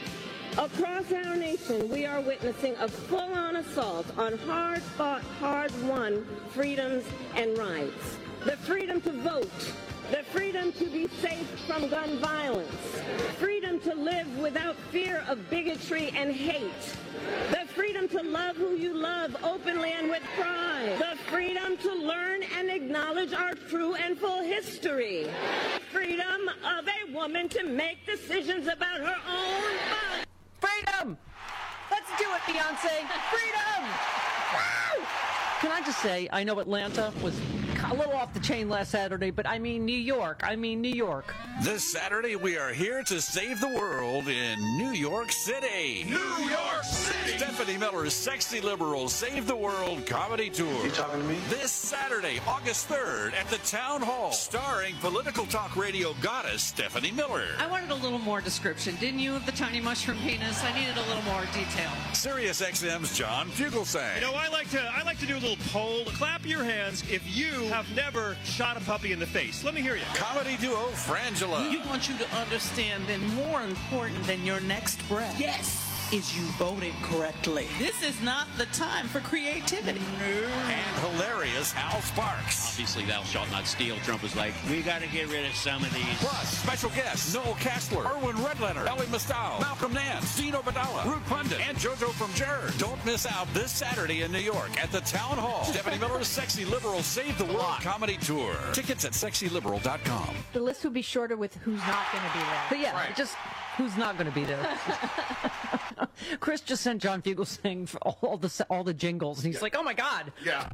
Speaker 19: Across our nation, we are witnessing a full-on assault on hard-fought, hard-won freedoms and rights. The freedom to vote, the freedom to be safe from gun violence, freedom to live without fear of bigotry and hate, the freedom to love who you love openly and with pride, the freedom to learn and acknowledge our true and full history, freedom of a woman to make decisions about her own body.
Speaker 20: Freedom! Let's do it, Beyonce! Freedom! Woo! Can I just say, I know Atlanta was a little off the chain last Saturday, but I mean New York. I mean New York.
Speaker 3: This Saturday, we are here to save the world in New York City.
Speaker 17: New York City!
Speaker 3: Stephanie Miller's Sexy Liberal Save the World Comedy Tour.
Speaker 17: You talking to me?
Speaker 3: This Saturday, August third, at the Town Hall, starring political talk radio goddess Stephanie Miller.
Speaker 7: I wanted a little more description, didn't you, of the tiny mushroom penis? I needed a little more detail.
Speaker 3: Sirius X M's John Fugelsang.
Speaker 8: You know, I like to I like to do a little poll. Clap your hands if you have never shot a puppy in the face. Let me hear you.
Speaker 3: Comedy duo Frangela.
Speaker 14: We want you to understand that more important than your next breath. Yes. Is you voted correctly. This is not the time for creativity. No.
Speaker 3: And hilarious Hal Sparks.
Speaker 18: Obviously, thou shalt not steal. Trump was like, we got to get rid of some of these.
Speaker 3: Plus, special guests Noel Castler, Erwin Redletter, Ellie Mustow, Malcolm Nance, Dino Badala, Ruth Pundit, and JoJo from Jared. Don't miss out this Saturday in New York at the Town Hall. Stephanie Miller's Sexy Liberal Save the World Comedy Tour. Tickets at sexy liberal dot com.
Speaker 7: The list would be shorter with who's not going to be there.
Speaker 20: But yeah,
Speaker 7: Right.
Speaker 20: just who's not going to be there. Chris just sent John Fugelsang for all the all the jingles, and he's
Speaker 13: Yeah.
Speaker 20: like, "Oh my God!"
Speaker 13: Yeah.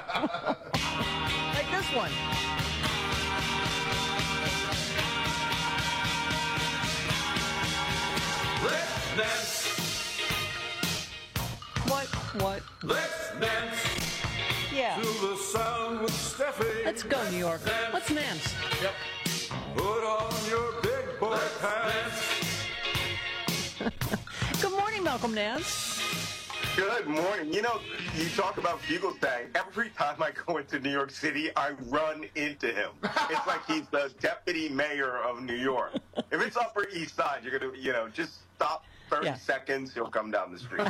Speaker 20: Like this one.
Speaker 17: Let's dance.
Speaker 20: What? What?
Speaker 17: Let's dance.
Speaker 20: Yeah.
Speaker 17: To the sound with Steffi.
Speaker 20: Let's go, New York. Let's dance.
Speaker 17: Yep. Put on your big boy pants.
Speaker 20: Good morning, Malcolm Nance.
Speaker 21: Good morning. You know, you talk about Fugelsang. Every time I go into New York City, I run into him. It's like he's the deputy mayor of New York. If it's Upper East Side, you're going to, you know, just stop thirty
Speaker 20: Yeah.
Speaker 21: seconds, he'll come down the street.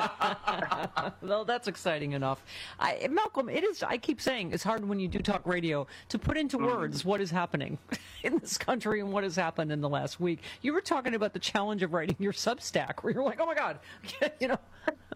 Speaker 20: Well, that's exciting enough. I, Malcolm, it is. I keep saying it's hard when you do talk radio to put into words what is happening in this country and what has happened in the last week. You were talking about the challenge of writing your Substack, where you're like, "Oh my God," you know.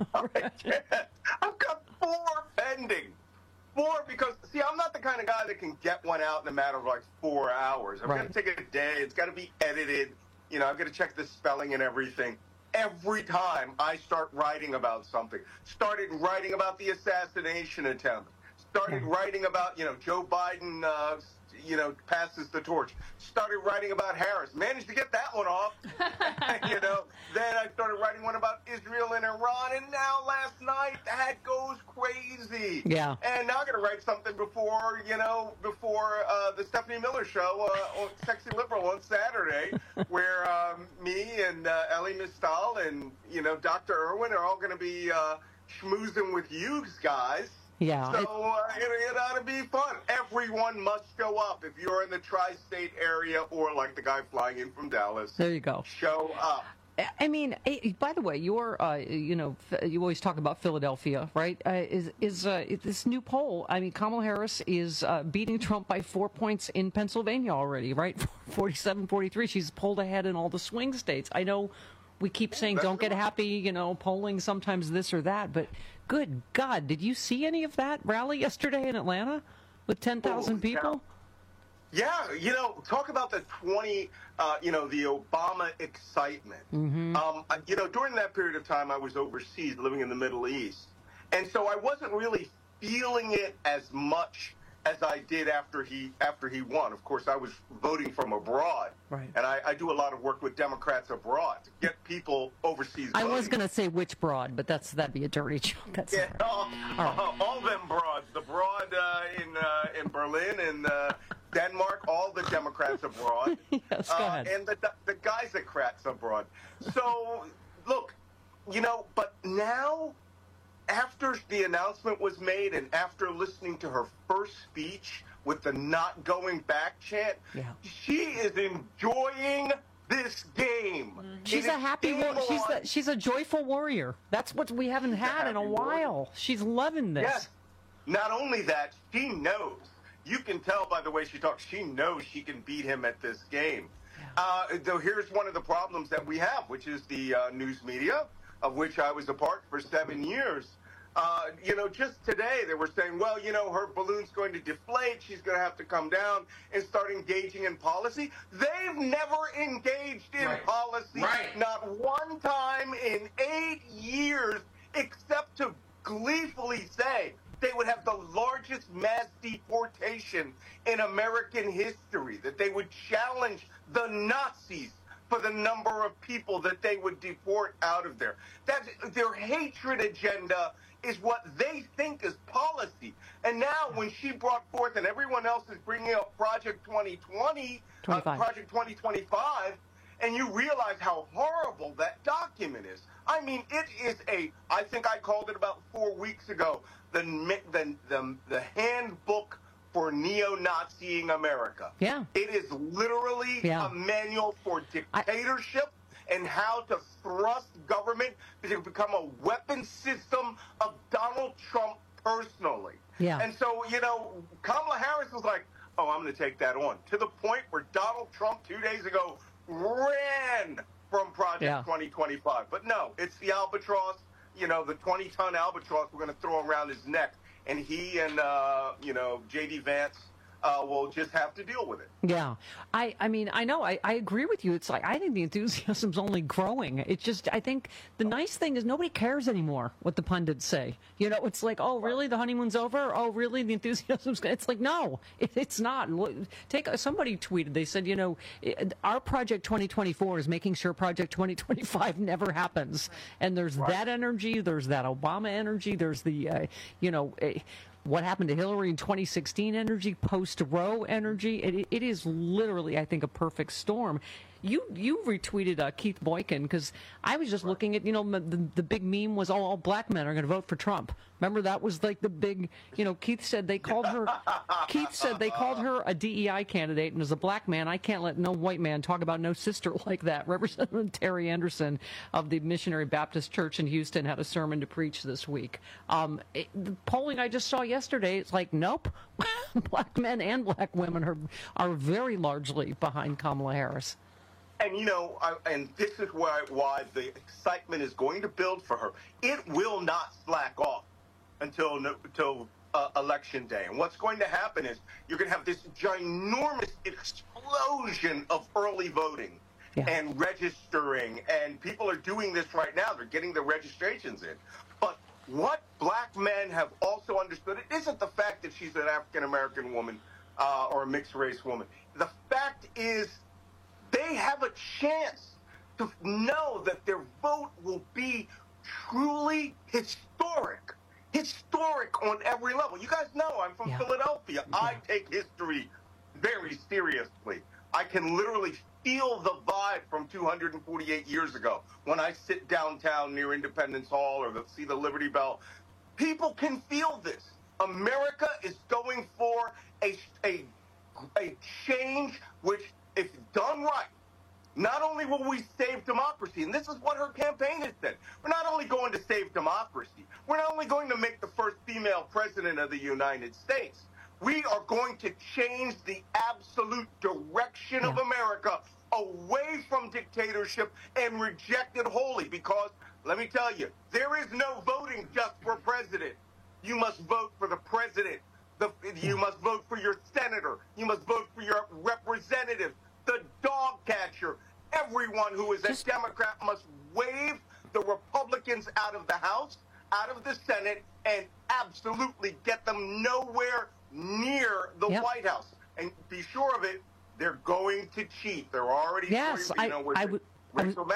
Speaker 21: I've got four pending. Four because, see, I'm not the kind of guy that can get one out in a matter of like four hours. I've got
Speaker 20: Right.
Speaker 21: to take it a day. It's got to be edited. You know, I've got to check the spelling and everything. Every time I start writing about something, started writing about the assassination attempt, started writing about, you know, Joe Biden, uh, you know, passes the torch, started writing about Harris, managed to get that one off, you know, then I started writing one about Israel and Iran, and now last night, that goes crazy.
Speaker 20: Yeah.
Speaker 21: And now I'm going to write something before, you know, before uh, the Stephanie Miller show uh, on Sexy Liberal on Saturday, where um, me and uh, Ellie Mistal and, you know, Doctor Irwin are all going to be uh, schmoozing with you guys.
Speaker 20: Yeah.
Speaker 21: So uh, it, it ought to be fun. Everyone must show up. If you're in the tri-state area or like the guy flying in from Dallas,
Speaker 20: There you go.
Speaker 21: show up.
Speaker 20: I mean, eh, by the way, you're, uh, you know, f- you always talk about Philadelphia, right? Uh, is is uh, this new poll? I mean, Kamala Harris is uh, beating Trump by four points in Pennsylvania already, right? forty-seven forty-three. She's pulled ahead in all the swing states. I know we keep saying don't get happy, you know, polling sometimes this or that, but good God, did you see any of that rally yesterday in Atlanta with ten thousand people?
Speaker 21: Yeah, you know, talk about the twenty, uh, you know, the Obama excitement.
Speaker 20: Mm-hmm.
Speaker 21: Um, I- you know, during that period of time, I was overseas living in the Middle East. And so I wasn't really feeling it as much as I did after he after he won. Of course, I was voting from abroad.
Speaker 20: Right.
Speaker 21: And I, I do a lot of work with Democrats abroad to get people overseas
Speaker 20: I
Speaker 21: voting.
Speaker 20: was going to say which broad, but that's that'd be a dirty joke. That's
Speaker 21: Yeah, all,
Speaker 20: All right.
Speaker 21: all, all them broads. The broad uh, in uh, in Berlin and uh, Denmark, all the Democrats abroad.
Speaker 20: Yes, go
Speaker 21: uh,
Speaker 20: ahead.
Speaker 21: And the, the guys that crats abroad. So, look, you know, but now, after the announcement was made and after listening to her first speech with the not going back chant,
Speaker 20: Yeah.
Speaker 21: she is enjoying this game.
Speaker 20: She's
Speaker 21: It
Speaker 20: a
Speaker 21: is
Speaker 20: happy.
Speaker 21: game
Speaker 20: Wo- she's
Speaker 21: on.
Speaker 20: a, she's a joyful warrior. That's what we haven't had in a while. She's loving this.
Speaker 21: Yes. Not only that, she knows. You can tell by the way she talks. She knows she can beat him at this game. Uh, though here's one of the problems that we have, which is the uh, news media, of which I was a part for seven years. Uh, you know, just today they were saying, well, you know, her balloon's going to deflate. She's going to have to come down and start engaging in policy. They've never engaged in
Speaker 13: Right.
Speaker 21: policy,
Speaker 13: Right.
Speaker 21: not one time in eight years, except to gleefully say they would have the largest mass deportation in American history, that they would challenge the Nazis for the number of people that they would deport out of there. That's, their hatred agenda is what they think is policy. And now when she brought forth, and everyone else is bringing up Project twenty twenty, uh, Project twenty twenty-five, and you realize how horrible that document is. I mean, it is a, I think I called it about four weeks ago, the, the, the, the handbook for neo-Naziing America.
Speaker 20: Yeah.
Speaker 21: It is literally
Speaker 20: Yeah.
Speaker 21: a manual for dictatorship and how to thrust government to become a weapon system of Donald Trump personally.
Speaker 20: Yeah.
Speaker 21: And so, you know, Kamala Harris was like, oh, I'm going to take that on. To the point where Donald Trump two days ago ran from Project
Speaker 20: Yeah.
Speaker 21: twenty twenty-five. But no, it's the albatross, you know, the twenty-ton albatross we're going to throw around his neck. And he and, uh, you know, J D. Vance uh, will just have to deal with it.
Speaker 20: Yeah, I, I mean, I know, I, I agree with you. It's like, I think the enthusiasm's only growing. It's just, I think the nice thing is nobody cares anymore what the pundits say. You know, it's like, oh, really? The honeymoon's over? Oh, really? The enthusiasm's, it's like, no, it, it's not. Take, somebody tweeted, they said, you know, our Project twenty twenty-four is making sure Project twenty twenty-five never happens. And there's right. that energy, there's that Obama energy, there's the, uh, you know, uh, what happened to Hillary in twenty sixteen energy, post-Roe energy. It, it is literally, I think, a perfect storm. You you retweeted uh, Keith Boykin because I was just right. looking at, you know, the, the big meme was, oh, all black men are going to vote for Trump. Remember, that was like the big, you know, Keith said they called her, Keith said they called her a D E I candidate, and as a black man, I can't let no white man talk about no sister like that. Representative Terry Anderson of the Missionary Baptist Church in Houston had a sermon to preach this week. Um, it, the polling I just saw yesterday, it's like, nope, black men and black women are are very largely behind Kamala Harris.
Speaker 21: And, you know, I, and this is why, why the excitement is going to build for her. It will not slack off until, until uh, Election Day. And what's going to happen is you're going to have this ginormous explosion of early voting yeah. and registering. And people are doing this right now. They're getting the registrations in. But what black men have also understood, it isn't the fact that she's an African-American woman uh, or a mixed-race woman. The fact is, they have a chance to know that their vote will be truly historic. Historic on every level. You guys know I'm from yeah. Philadelphia. Yeah. I take history very seriously. I can literally feel the vibe from two hundred forty-eight years ago when I sit downtown near Independence Hall or the, see the Liberty Bell. People can feel this. America is going for a, a, a change which, if done right, not only will we save democracy, and this is what her campaign has said, we're not only going to save democracy, we're not only going to make the first female president of the United States, we are going to change the absolute direction yeah. of America away from dictatorship and reject it wholly. Because, let me tell you, there is no voting just for president. You must vote for the president. The, you must vote for your senator. You must vote for your representative, the dog catcher. Everyone who is a Democrat must wave the Republicans out of the House, out of the Senate, and absolutely get them nowhere near the yep. White House. And be sure of it, they're going to cheat. They're already,
Speaker 20: yes,
Speaker 21: you know,
Speaker 20: I, I would.
Speaker 21: Rachel Maddow.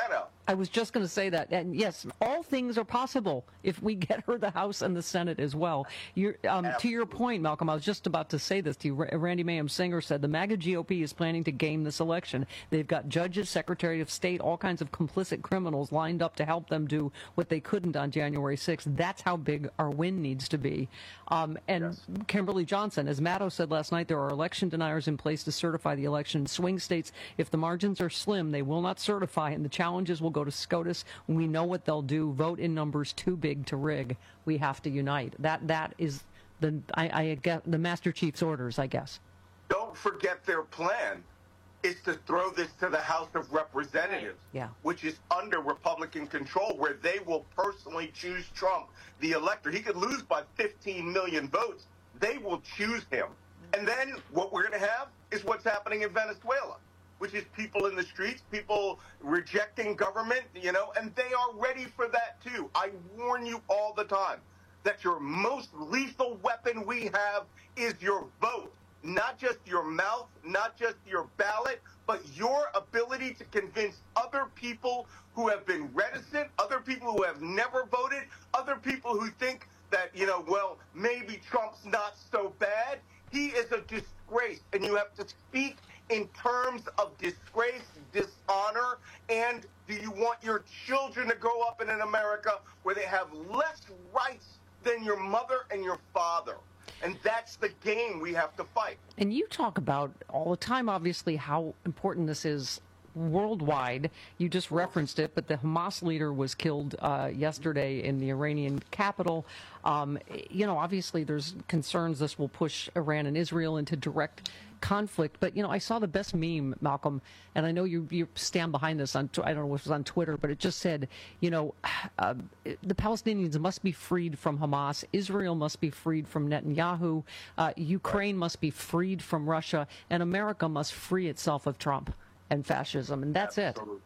Speaker 20: I was just going to say that. And yes, all things are possible if we get her the House and the Senate as well. You're, um, to your point, Malcolm, I was just about to say this to you. Randy Mayhem Singer said the MAGA G O P is planning to game this election. They've got judges, Secretary of State, all kinds of complicit criminals lined up to help them do what they couldn't on January sixth. That's how big our win needs to be. Um, and yes. Kimberly Johnson, as Maddow said last night, there are election deniers in place to certify the election. In swing states, if the margins are slim, they will not certify, and the challenges will go to SCOTUS. We know what they'll do. Vote in numbers too big to rig. We have to unite. That that is the I, I get the Master Chief's orders, I guess.
Speaker 21: Don't forget their plan is to throw this to the House of Representatives,
Speaker 20: yeah.
Speaker 21: which is under Republican control, where they will personally choose Trump, the elector. He could lose by fifteen million votes. They will choose him. And then what we're going to have is what's happening in Venezuela, which is people in the streets, people rejecting government, you know, and they are ready for that too. I warn you all the time that your most lethal weapon we have is your vote. Not just your mouth, not just your ballot, but your ability to convince other people who have been reticent, other people who have never voted, other people who think that, you know, well, maybe Trump's not so bad. He is a disgrace, and you have to speak in terms of disgrace, dishonor, and do you want your children to grow up in an America where they have less rights than your mother and your father? And that's the game we have to fight.
Speaker 20: And you talk about all the time, obviously, how important this is worldwide. You just referenced it, but the Hamas leader was killed uh, yesterday in the Iranian capital. Um, you know, obviously there's concerns this will push Iran and Israel into direct conflict. But, you know, I saw the best meme, Malcolm, and I know you, you stand behind this on, I don't know if it was on Twitter, but it just said, you know, uh, the Palestinians must be freed from Hamas. Israel must be freed from Netanyahu. Uh, Ukraine must be freed from Russia. And America must free itself of Trump and fascism, and that's
Speaker 21: Absolutely.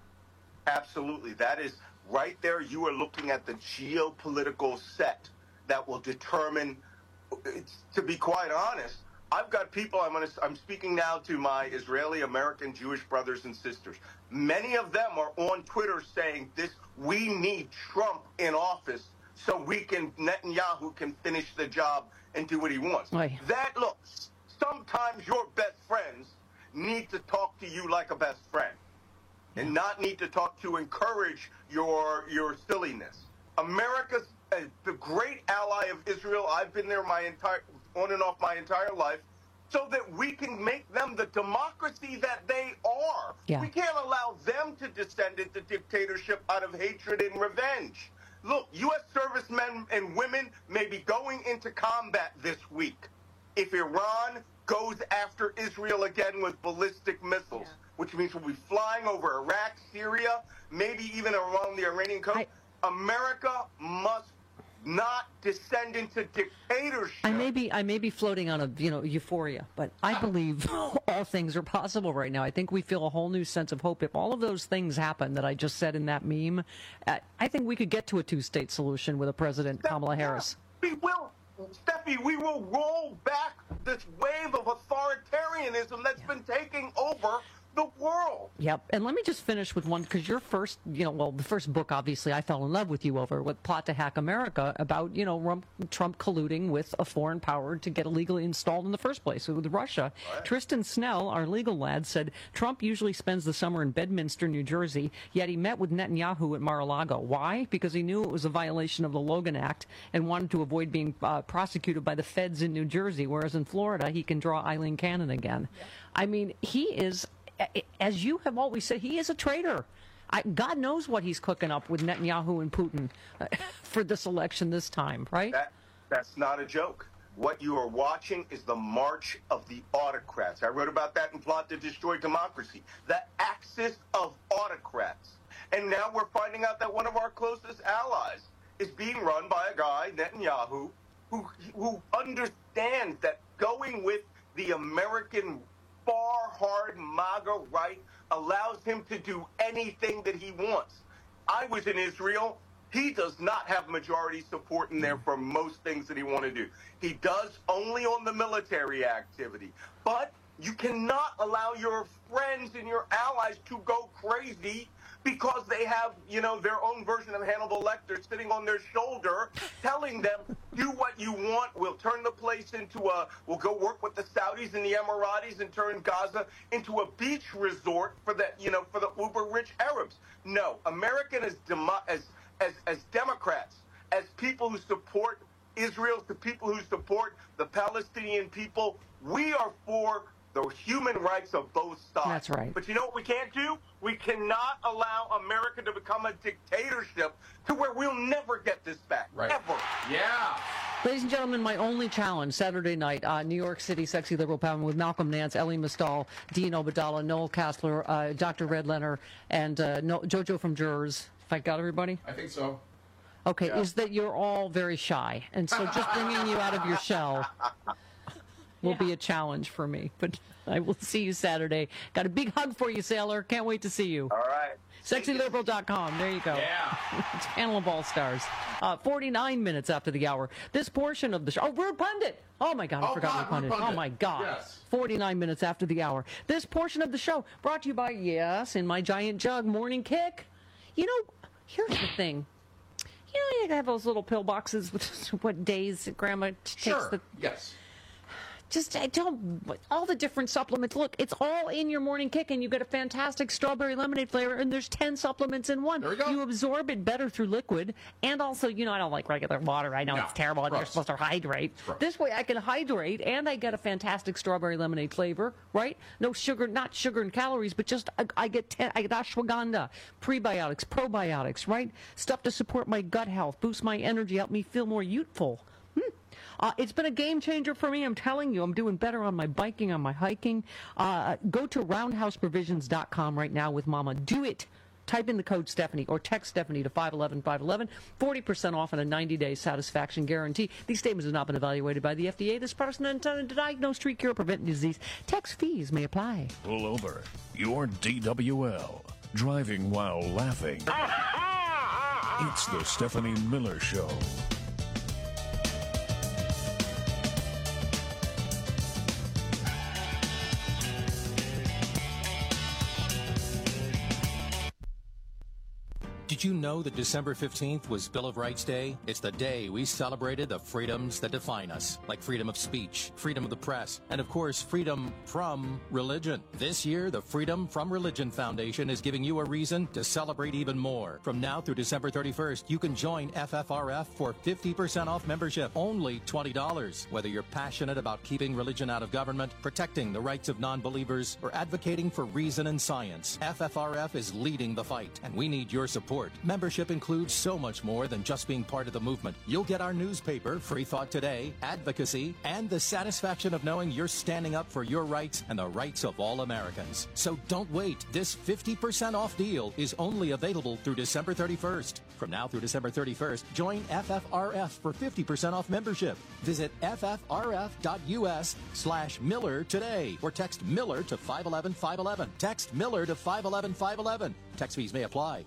Speaker 21: it. Absolutely. That is right there. You are looking at the geopolitical set that will determine, to be quite honest, I've got people, I'm, gonna, I'm speaking now to my Israeli American Jewish brothers and sisters. Many of them are on Twitter saying this, we need Trump in office so we can, Netanyahu can finish the job and do what he wants.
Speaker 20: Oy.
Speaker 21: That, look, sometimes your best friends need to talk to you like a best friend and not need to talk to encourage your your silliness. America's uh, the great ally of Israel. I've been there my entire on and off my entire life so that we can make them the democracy that they are.
Speaker 20: Yeah.
Speaker 21: We can't allow them to descend into dictatorship out of hatred and revenge. Look, U S servicemen and women may be going into combat this week. If Iran goes after Israel again with ballistic missiles, yeah. which means we'll be flying over Iraq, Syria, maybe even around the Iranian coast. I, America must not descend into dictatorship.
Speaker 20: I may be, I may be floating on a, you know, euphoria, but I believe all things are possible right now. I think we feel a whole new sense of hope. If all of those things happen that I just said in that meme, uh, I think we could get to a two-state solution with a President Kamala Harris.
Speaker 21: We will. Steffi, we will roll back this wave of authoritarianism that's yeah. been taking over the world.
Speaker 20: Yep. And let me just finish with one, because your first, you know, well, the first book, obviously, I fell in love with you over, with Plot to Hack America, about, you know, Trump colluding with a foreign power to get illegally installed in the first place with Russia. Right. Tristan Snell, our legal lad, said Trump usually spends the summer in Bedminster, New Jersey, yet he met with Netanyahu at Mar-a-Lago. Why? Because he knew it was a violation of the Logan Act and wanted to avoid being uh, prosecuted by the feds in New Jersey, whereas in Florida, he can draw Eileen Cannon again. Yeah. I mean, he is... As you have always said, he is a traitor. I, God knows what he's cooking up with Netanyahu and Putin uh, for this election this time, right?
Speaker 21: That, that's not a joke. What you are watching is the march of the autocrats. I wrote about that in Plot to Destroy Democracy. The axis of autocrats. And now we're finding out that one of our closest allies is being run by a guy, Netanyahu, who, who understands that going with the American far hard MAGA right allows him to do anything that he wants. I was in Israel. He does not have majority support in there for most things that he want to do. He does only on the military activity. But you cannot allow your friends and your allies to go crazy because they have, you know, their own version of Hannibal Lecter sitting on their shoulder telling them, do what you want. We'll turn the place into a, we'll go work with the Saudis and the Emiratis and turn Gaza into a beach resort for the, you know, for the uber rich Arabs. No, American as, demo, as, as, as Democrats, as people who support Israel, the people who support the Palestinian people, we are for the human rights of both sides.
Speaker 20: That's right.
Speaker 21: But you know what we can't do? We cannot allow America to become a dictatorship to where we'll never get this back.
Speaker 13: Right.
Speaker 21: Ever.
Speaker 13: Yeah.
Speaker 20: Ladies and gentlemen, my only challenge Saturday night, uh, New York City Sexy Liberal Panel with Malcolm Nance, Elie Mystal, Dean Obeidallah, Noel Castler, uh, Doctor Red Leonard, and uh, no, Jojo from Jurors. If I got everybody?
Speaker 13: I think so.
Speaker 20: Okay,
Speaker 13: Yeah.
Speaker 20: is that you're all very shy, and so just bringing you out of your shell will be a challenge for me. But I will see you Saturday. Got a big hug for you, Sailor. Can't wait to see you.
Speaker 21: All right.
Speaker 20: sexy liberal dot com. There you go.
Speaker 13: Yeah.
Speaker 20: It's Panel of All Stars. Uh, forty-nine minutes after the hour. This portion of the show. Oh, Rude Pundit. Oh, my God. I
Speaker 13: Oh,
Speaker 20: forgot
Speaker 13: God,
Speaker 20: Rude Pundit.
Speaker 13: Rude Pundit.
Speaker 20: Oh, my God.
Speaker 13: Yes.
Speaker 20: forty-nine minutes after the hour. This portion of the show brought to you by, yes, in my giant jug, Morning Kick. You know, here's the thing. You know, you have those little pill boxes with what days Grandma takes
Speaker 13: Sure.
Speaker 20: the.
Speaker 13: Yes.
Speaker 20: Just I don't all the different supplements. Look, it's all in your Morning Kick, and you get a fantastic strawberry lemonade flavor. And there's ten supplements in one.
Speaker 13: There we go.
Speaker 20: You absorb it better through liquid, and also, you know, I don't like regular water. I know
Speaker 13: No,
Speaker 20: it's terrible, and you're
Speaker 13: gross.
Speaker 20: supposed to hydrate.
Speaker 13: Gross.
Speaker 20: This way, I can hydrate, and I get a fantastic strawberry lemonade flavor. Right? No sugar, not sugar and calories, but just I, I get ten, I get ashwagandha, prebiotics, probiotics. Right? Stuff to support my gut health, boost my energy, help me feel more youthful. Uh, it's been a game changer for me. I'm telling you, I'm doing better on my biking, on my hiking. Uh, go to roundhouse provisions dot com right now with Mama. Do it. Type in the code Stephanie or text Stephanie to five eleven five eleven. forty percent off and a ninety day satisfaction guarantee. These statements have not been evaluated by the F D A. This product is not intended to diagnose, treat, cure, or prevent disease. Tax fees may apply.
Speaker 2: Pull over. You're D W L. Driving while laughing. It's the Stephanie Miller Show.
Speaker 24: Did you know that December fifteenth was Bill of Rights Day? It's the day we celebrated the freedoms that define us, like freedom of speech, freedom of the press, and of course, freedom from religion. This year, the Freedom from Religion Foundation is giving you a reason to celebrate even more. From now through December thirty-first, you can join F F R F for fifty percent off membership, only twenty dollars. Whether you're passionate about keeping religion out of government, protecting the rights of non-believers, or advocating for reason and science, F F R F is leading the fight, and we need your support. Membership includes so much more than just being part of the movement. You'll get our newspaper, Free Thought Today, advocacy, and the satisfaction of knowing you're standing up for your rights and the rights of all Americans. So don't wait. This fifty percent off deal is only available through December thirty-first. From now through December thirty-first, join F F R F for fifty percent off membership. Visit F F R F dot U S slash Miller today or text Miller to five eleven five eleven. Text Miller to five eleven five eleven. Text fees may apply.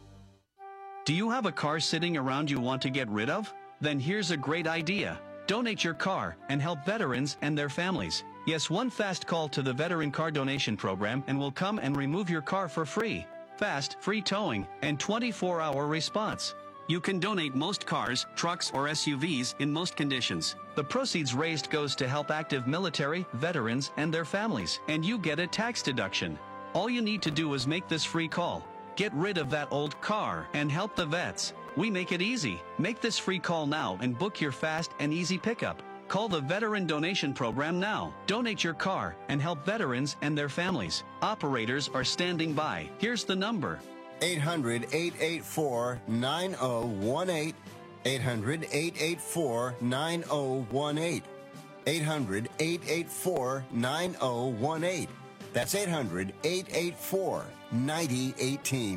Speaker 5: Do you have a car sitting around you want to get rid of? Then here's a great idea. Donate your car and help veterans and their families. Yes, one fast call to the Veteran Car Donation Program and we'll come and remove your car for free. Fast, free towing, and twenty-four hour response. You can donate most cars, trucks, or S U Vs in most conditions. The proceeds raised goes to help active military, veterans, and their families, and you get a tax deduction. All you need to do is make this free call. Get rid of that old car and help the vets. We make it easy. Make this free call now and book your fast and easy pickup. Call the Veteran Donation Program now. Donate your car and help veterans and their families. Operators are standing by. Here's the number.
Speaker 22: eight hundred, eight eight four, nine oh one eight. eight hundred, eight eight four, nine oh one eight. eight hundred, eight eight four, nine oh one eight. That's eight hundred, eight eight four, nine oh one eight.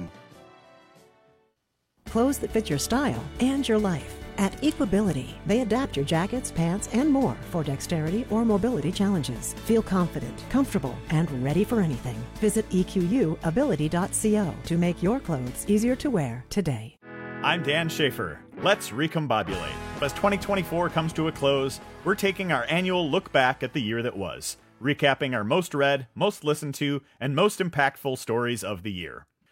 Speaker 23: Clothes that fit your style and your life. At Equability, they adapt your jackets, pants, and more for dexterity or mobility challenges. Feel confident, comfortable, and ready for anything. Visit E Q U ability dot co to make your clothes easier to wear today.
Speaker 25: I'm Dan Schaefer. Let's recombobulate. As twenty twenty-four comes to a close, we're taking our annual look back at the year that was, recapping our most read, most listened to, and most impactful stories of the year.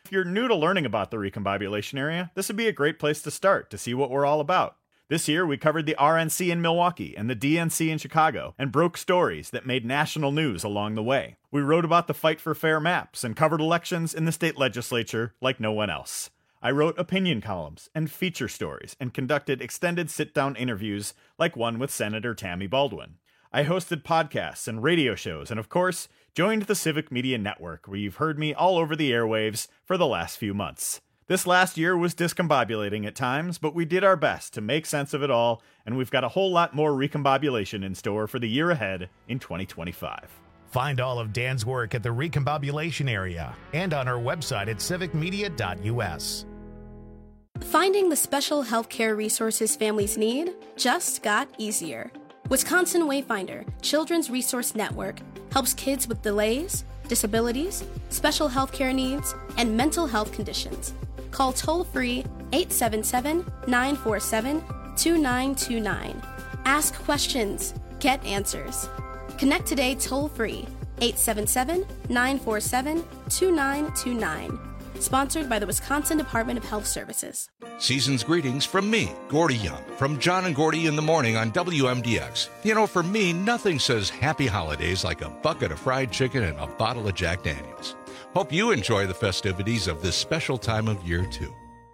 Speaker 25: If you're new to learning about the Recombobulation area, this would be a great place to start to see what we're all about. This year, we covered the R N C in Milwaukee and the D N C in Chicago and broke stories that made national news along the way. We wrote about the fight for fair maps and covered elections in the state legislature like no one else. I wrote opinion columns and feature stories and conducted extended sit-down interviews like one with Senator Tammy Baldwin. I hosted podcasts and radio shows and, of course, joined the Civic Media Network, where you've heard me all over the airwaves for the last few months. This last year was discombobulating at times, but we did our best to make sense of it all, and we've got a whole lot more recombobulation in store for the year ahead in twenty twenty-five.
Speaker 1: Find all of Dan's work at the Recombobulation area and on our website at civic media dot u s.
Speaker 4: Finding the special healthcare resources families need just got easier. Wisconsin Wayfinder Children's Resource Network helps kids with delays, disabilities, special healthcare needs, and mental health conditions. Call toll-free eight seven seven, nine four seven, two nine two nine. Ask questions. Get answers. Connect today toll-free eight seven seven, nine four seven, two nine two nine. Sponsored by the Wisconsin Department of Health Services.
Speaker 6: Season's greetings from me, Gordy Young, from John and Gordy in the Morning on W M D X. You know, for me, nothing says happy holidays like a bucket of fried chicken and a bottle of Jack Daniels. Hope you enjoy the festivities of this special time of year, too.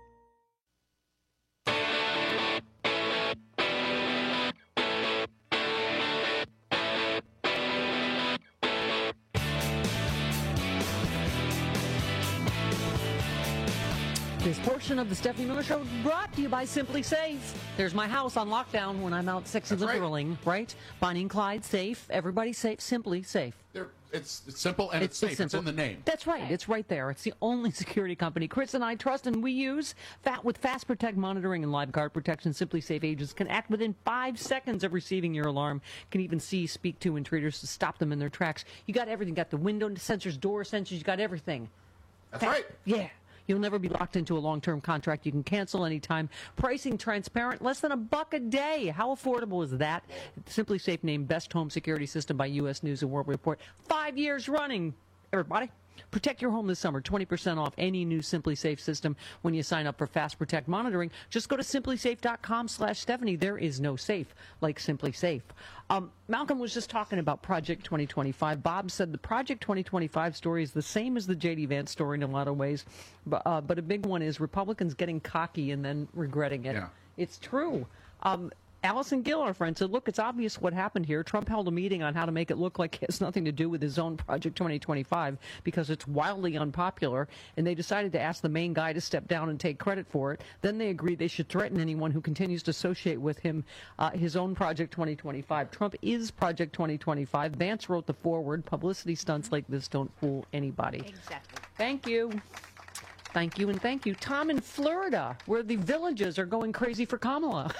Speaker 20: This portion of the Stephanie Miller Show brought to you by Simply Safe. There's my house on lockdown when I'm out sexy
Speaker 13: That's
Speaker 20: liberaling, right. right? Bonnie and Clyde, safe. Everybody safe. Simply Safe.
Speaker 13: They're, it's, it's simple and it's, it's safe. Simple. It's in the name.
Speaker 20: That's right. It's right there. It's the only security company Chris and I trust and we use. Fat with Fast Protect monitoring and live guard protection, Simply Safe agents can act within five seconds of receiving your alarm. Can even see, speak to intruders to stop them in their tracks. You got everything. You got the window sensors, door sensors. You got everything.
Speaker 13: That's
Speaker 20: Fast,
Speaker 13: right.
Speaker 20: Yeah. You'll never be locked into a long-term contract. You can cancel anytime. Pricing transparent, less than a buck a day. How affordable is that? Simply Safe named Best Home Security System by U S News and World Report. Five years running. Everybody, protect your home this summer. twenty percent off any new Simply Safe system when you sign up for Fast Protect monitoring. Just go to simply safe dot com slash Stephanie. There is no safe like Simply Safe. Um, Malcolm was just talking about Project twenty twenty-five. Bob said the Project twenty twenty-five story is the same as the J D. Vance story in a lot of ways, but, uh, but a big one is Republicans getting cocky and then regretting it.
Speaker 13: Yeah.
Speaker 20: It's true. Um, Allison Gill, our friend, said, look, it's obvious what happened here. Trump held a meeting on how to make it look like it has nothing to do with his own Project twenty twenty-five because it's wildly unpopular, and they decided to ask the main guy to step down and take credit for it. Then they agreed they should threaten anyone who continues to associate with him uh, his own Project twenty twenty-five. Trump is Project twenty twenty-five. Vance wrote the foreword. Publicity stunts like this don't fool anybody.
Speaker 9: Exactly.
Speaker 20: Thank you. Thank you and thank you. Tom in Florida, where the villages are going crazy for Kamala.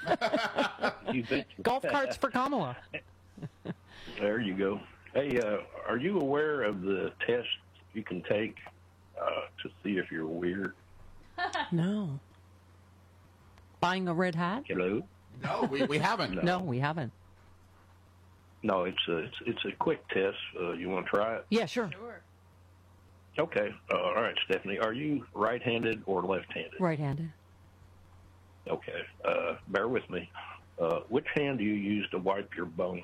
Speaker 20: Golf carts for Kamala.
Speaker 10: There you go. Hey, uh, are you aware of the test you can take uh, to see if you're weird?
Speaker 20: No. Buying a red hat?
Speaker 10: Hello?
Speaker 13: No, we, we haven't.
Speaker 20: No. no, we haven't.
Speaker 10: No, it's a, it's, it's a quick test. Uh, you want to try it?
Speaker 20: Yeah, sure.
Speaker 9: Sure.
Speaker 10: Okay. Uh, all right, Stephanie. Are you right-handed or left-handed?
Speaker 20: Right-handed.
Speaker 10: Okay. Uh, bear with me. Uh, which hand do you use to wipe your bum?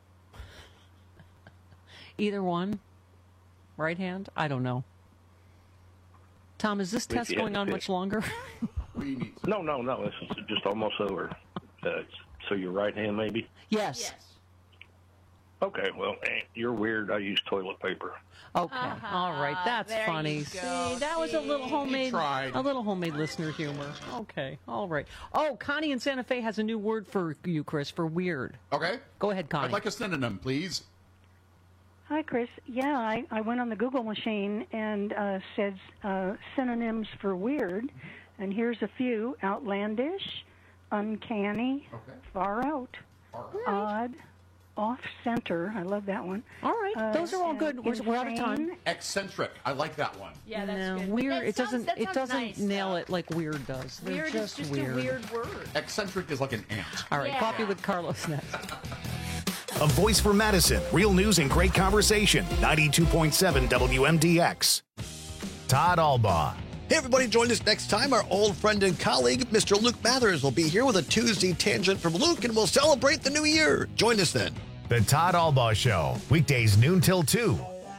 Speaker 20: Either one. Right hand? I don't know. Tom, is this test going on much longer?
Speaker 10: no, no, no. It's just almost over. Uh, so your right hand, maybe?
Speaker 20: Yes. Yes.
Speaker 10: Okay, well, you're weird. I use toilet paper.
Speaker 20: Okay, uh-huh. All right, that's
Speaker 9: there
Speaker 20: funny. See, that was a little homemade, a little homemade listener humor. Okay, all right. Oh, Connie in Santa Fe has a new word for you, Chris, for weird.
Speaker 13: Okay.
Speaker 20: Go ahead, Connie.
Speaker 13: I'd like a synonym, please.
Speaker 11: Hi, Chris. Yeah, I, I went on the Google machine and uh, said uh, synonyms for weird, and here's a few: outlandish, uncanny,
Speaker 13: okay.
Speaker 11: far out,
Speaker 13: All
Speaker 11: right. odd, off-center. I love that one.
Speaker 20: All right, uh, those are all good. We're, we're out of time.
Speaker 13: Eccentric. I like that one.
Speaker 9: Yeah, that's
Speaker 20: no,
Speaker 9: good.
Speaker 20: weird.
Speaker 9: That
Speaker 20: it
Speaker 9: sounds,
Speaker 20: doesn't.
Speaker 9: that
Speaker 20: It doesn't
Speaker 9: nice,
Speaker 20: nail
Speaker 9: though.
Speaker 20: it like weird does. They're
Speaker 9: Weird
Speaker 20: just
Speaker 9: is just
Speaker 20: weird.
Speaker 9: a weird word.
Speaker 13: Eccentric is like an ant.
Speaker 20: All right,
Speaker 9: Yeah.
Speaker 20: coffee with Carlos next.
Speaker 1: A voice for Madison. Real news and great conversation. ninety-two point seven W M D X. Todd Albaugh.
Speaker 9: Hey, everybody, join us next time. Our old friend and colleague, Mister Luke Mathers, will be here with a Tuesday Tangent from Luke, and we'll celebrate the new year. Join us then.
Speaker 1: The Todd Albaugh Show, weekdays noon till two.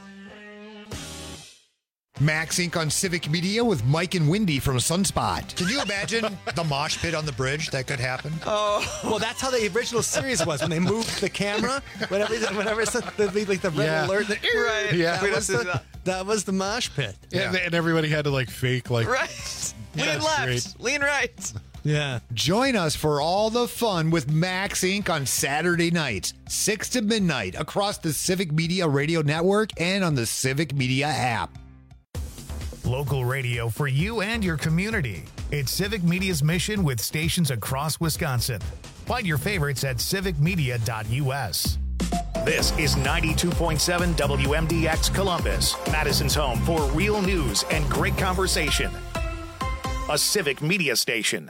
Speaker 12: Max Incorporated on Civic Media with Mike and Wendy from Sunspot. Can you imagine the mosh pit on the bridge? That could happen.
Speaker 15: Oh, well, that's how the original series was when they moved the camera. Whenever, whenever it's the, like the red
Speaker 12: Yeah.
Speaker 15: alert, the,
Speaker 12: Right. Yeah.
Speaker 15: that, was the, that was the mosh pit.
Speaker 12: Yeah.
Speaker 16: And, and everybody had to like fake like
Speaker 19: Right.
Speaker 16: Yeah,
Speaker 19: Lean left.
Speaker 16: great.
Speaker 19: Lean right.
Speaker 15: Yeah.
Speaker 12: Join us for all the fun with Max Incorporated on Saturday nights, six to midnight, across the Civic Media Radio Network and on the Civic Media app.
Speaker 1: Local radio for you and your community. It's Civic Media's mission with stations across Wisconsin. Find your favorites at civic media dot u s. This is ninety-two point seven W M D X Columbus, Madison's home for real news and great conversation. A Civic Media station.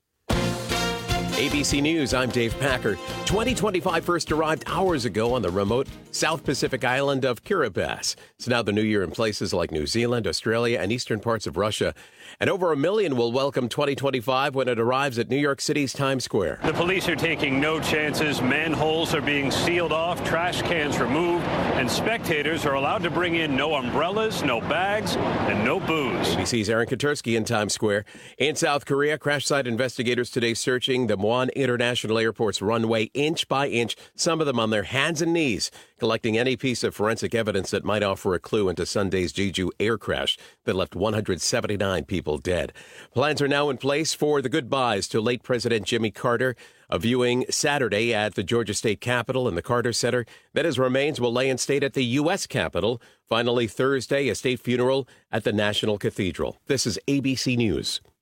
Speaker 26: A B C News, I'm Dave Packer. twenty twenty-five first arrived hours ago on the remote South Pacific island of Kiribati. It's now the new year in places like New Zealand, Australia, and eastern parts of Russia. And over a million will welcome twenty twenty-five when it arrives at New York City's Times Square.
Speaker 8: The police are taking no chances. Manholes are being sealed off, trash cans removed, and spectators are allowed to bring in no umbrellas, no bags, and no booze.
Speaker 26: A B C's Aaron Katursky in Times Square. In South Korea, crash site investigators today searching the Muan International Airport's runway inch by inch, some of them on their hands and knees, collecting any piece of forensic evidence that might offer a clue into Sunday's Jeju air crash that left one hundred seventy-nine people dead. Plans are now in place for the goodbyes to late President Jimmy Carter, a viewing Saturday at the Georgia State Capitol and the Carter Center. Then his remains will lay in state at the U S Capitol. Finally, Thursday, a state funeral at the National Cathedral. This is A B C News.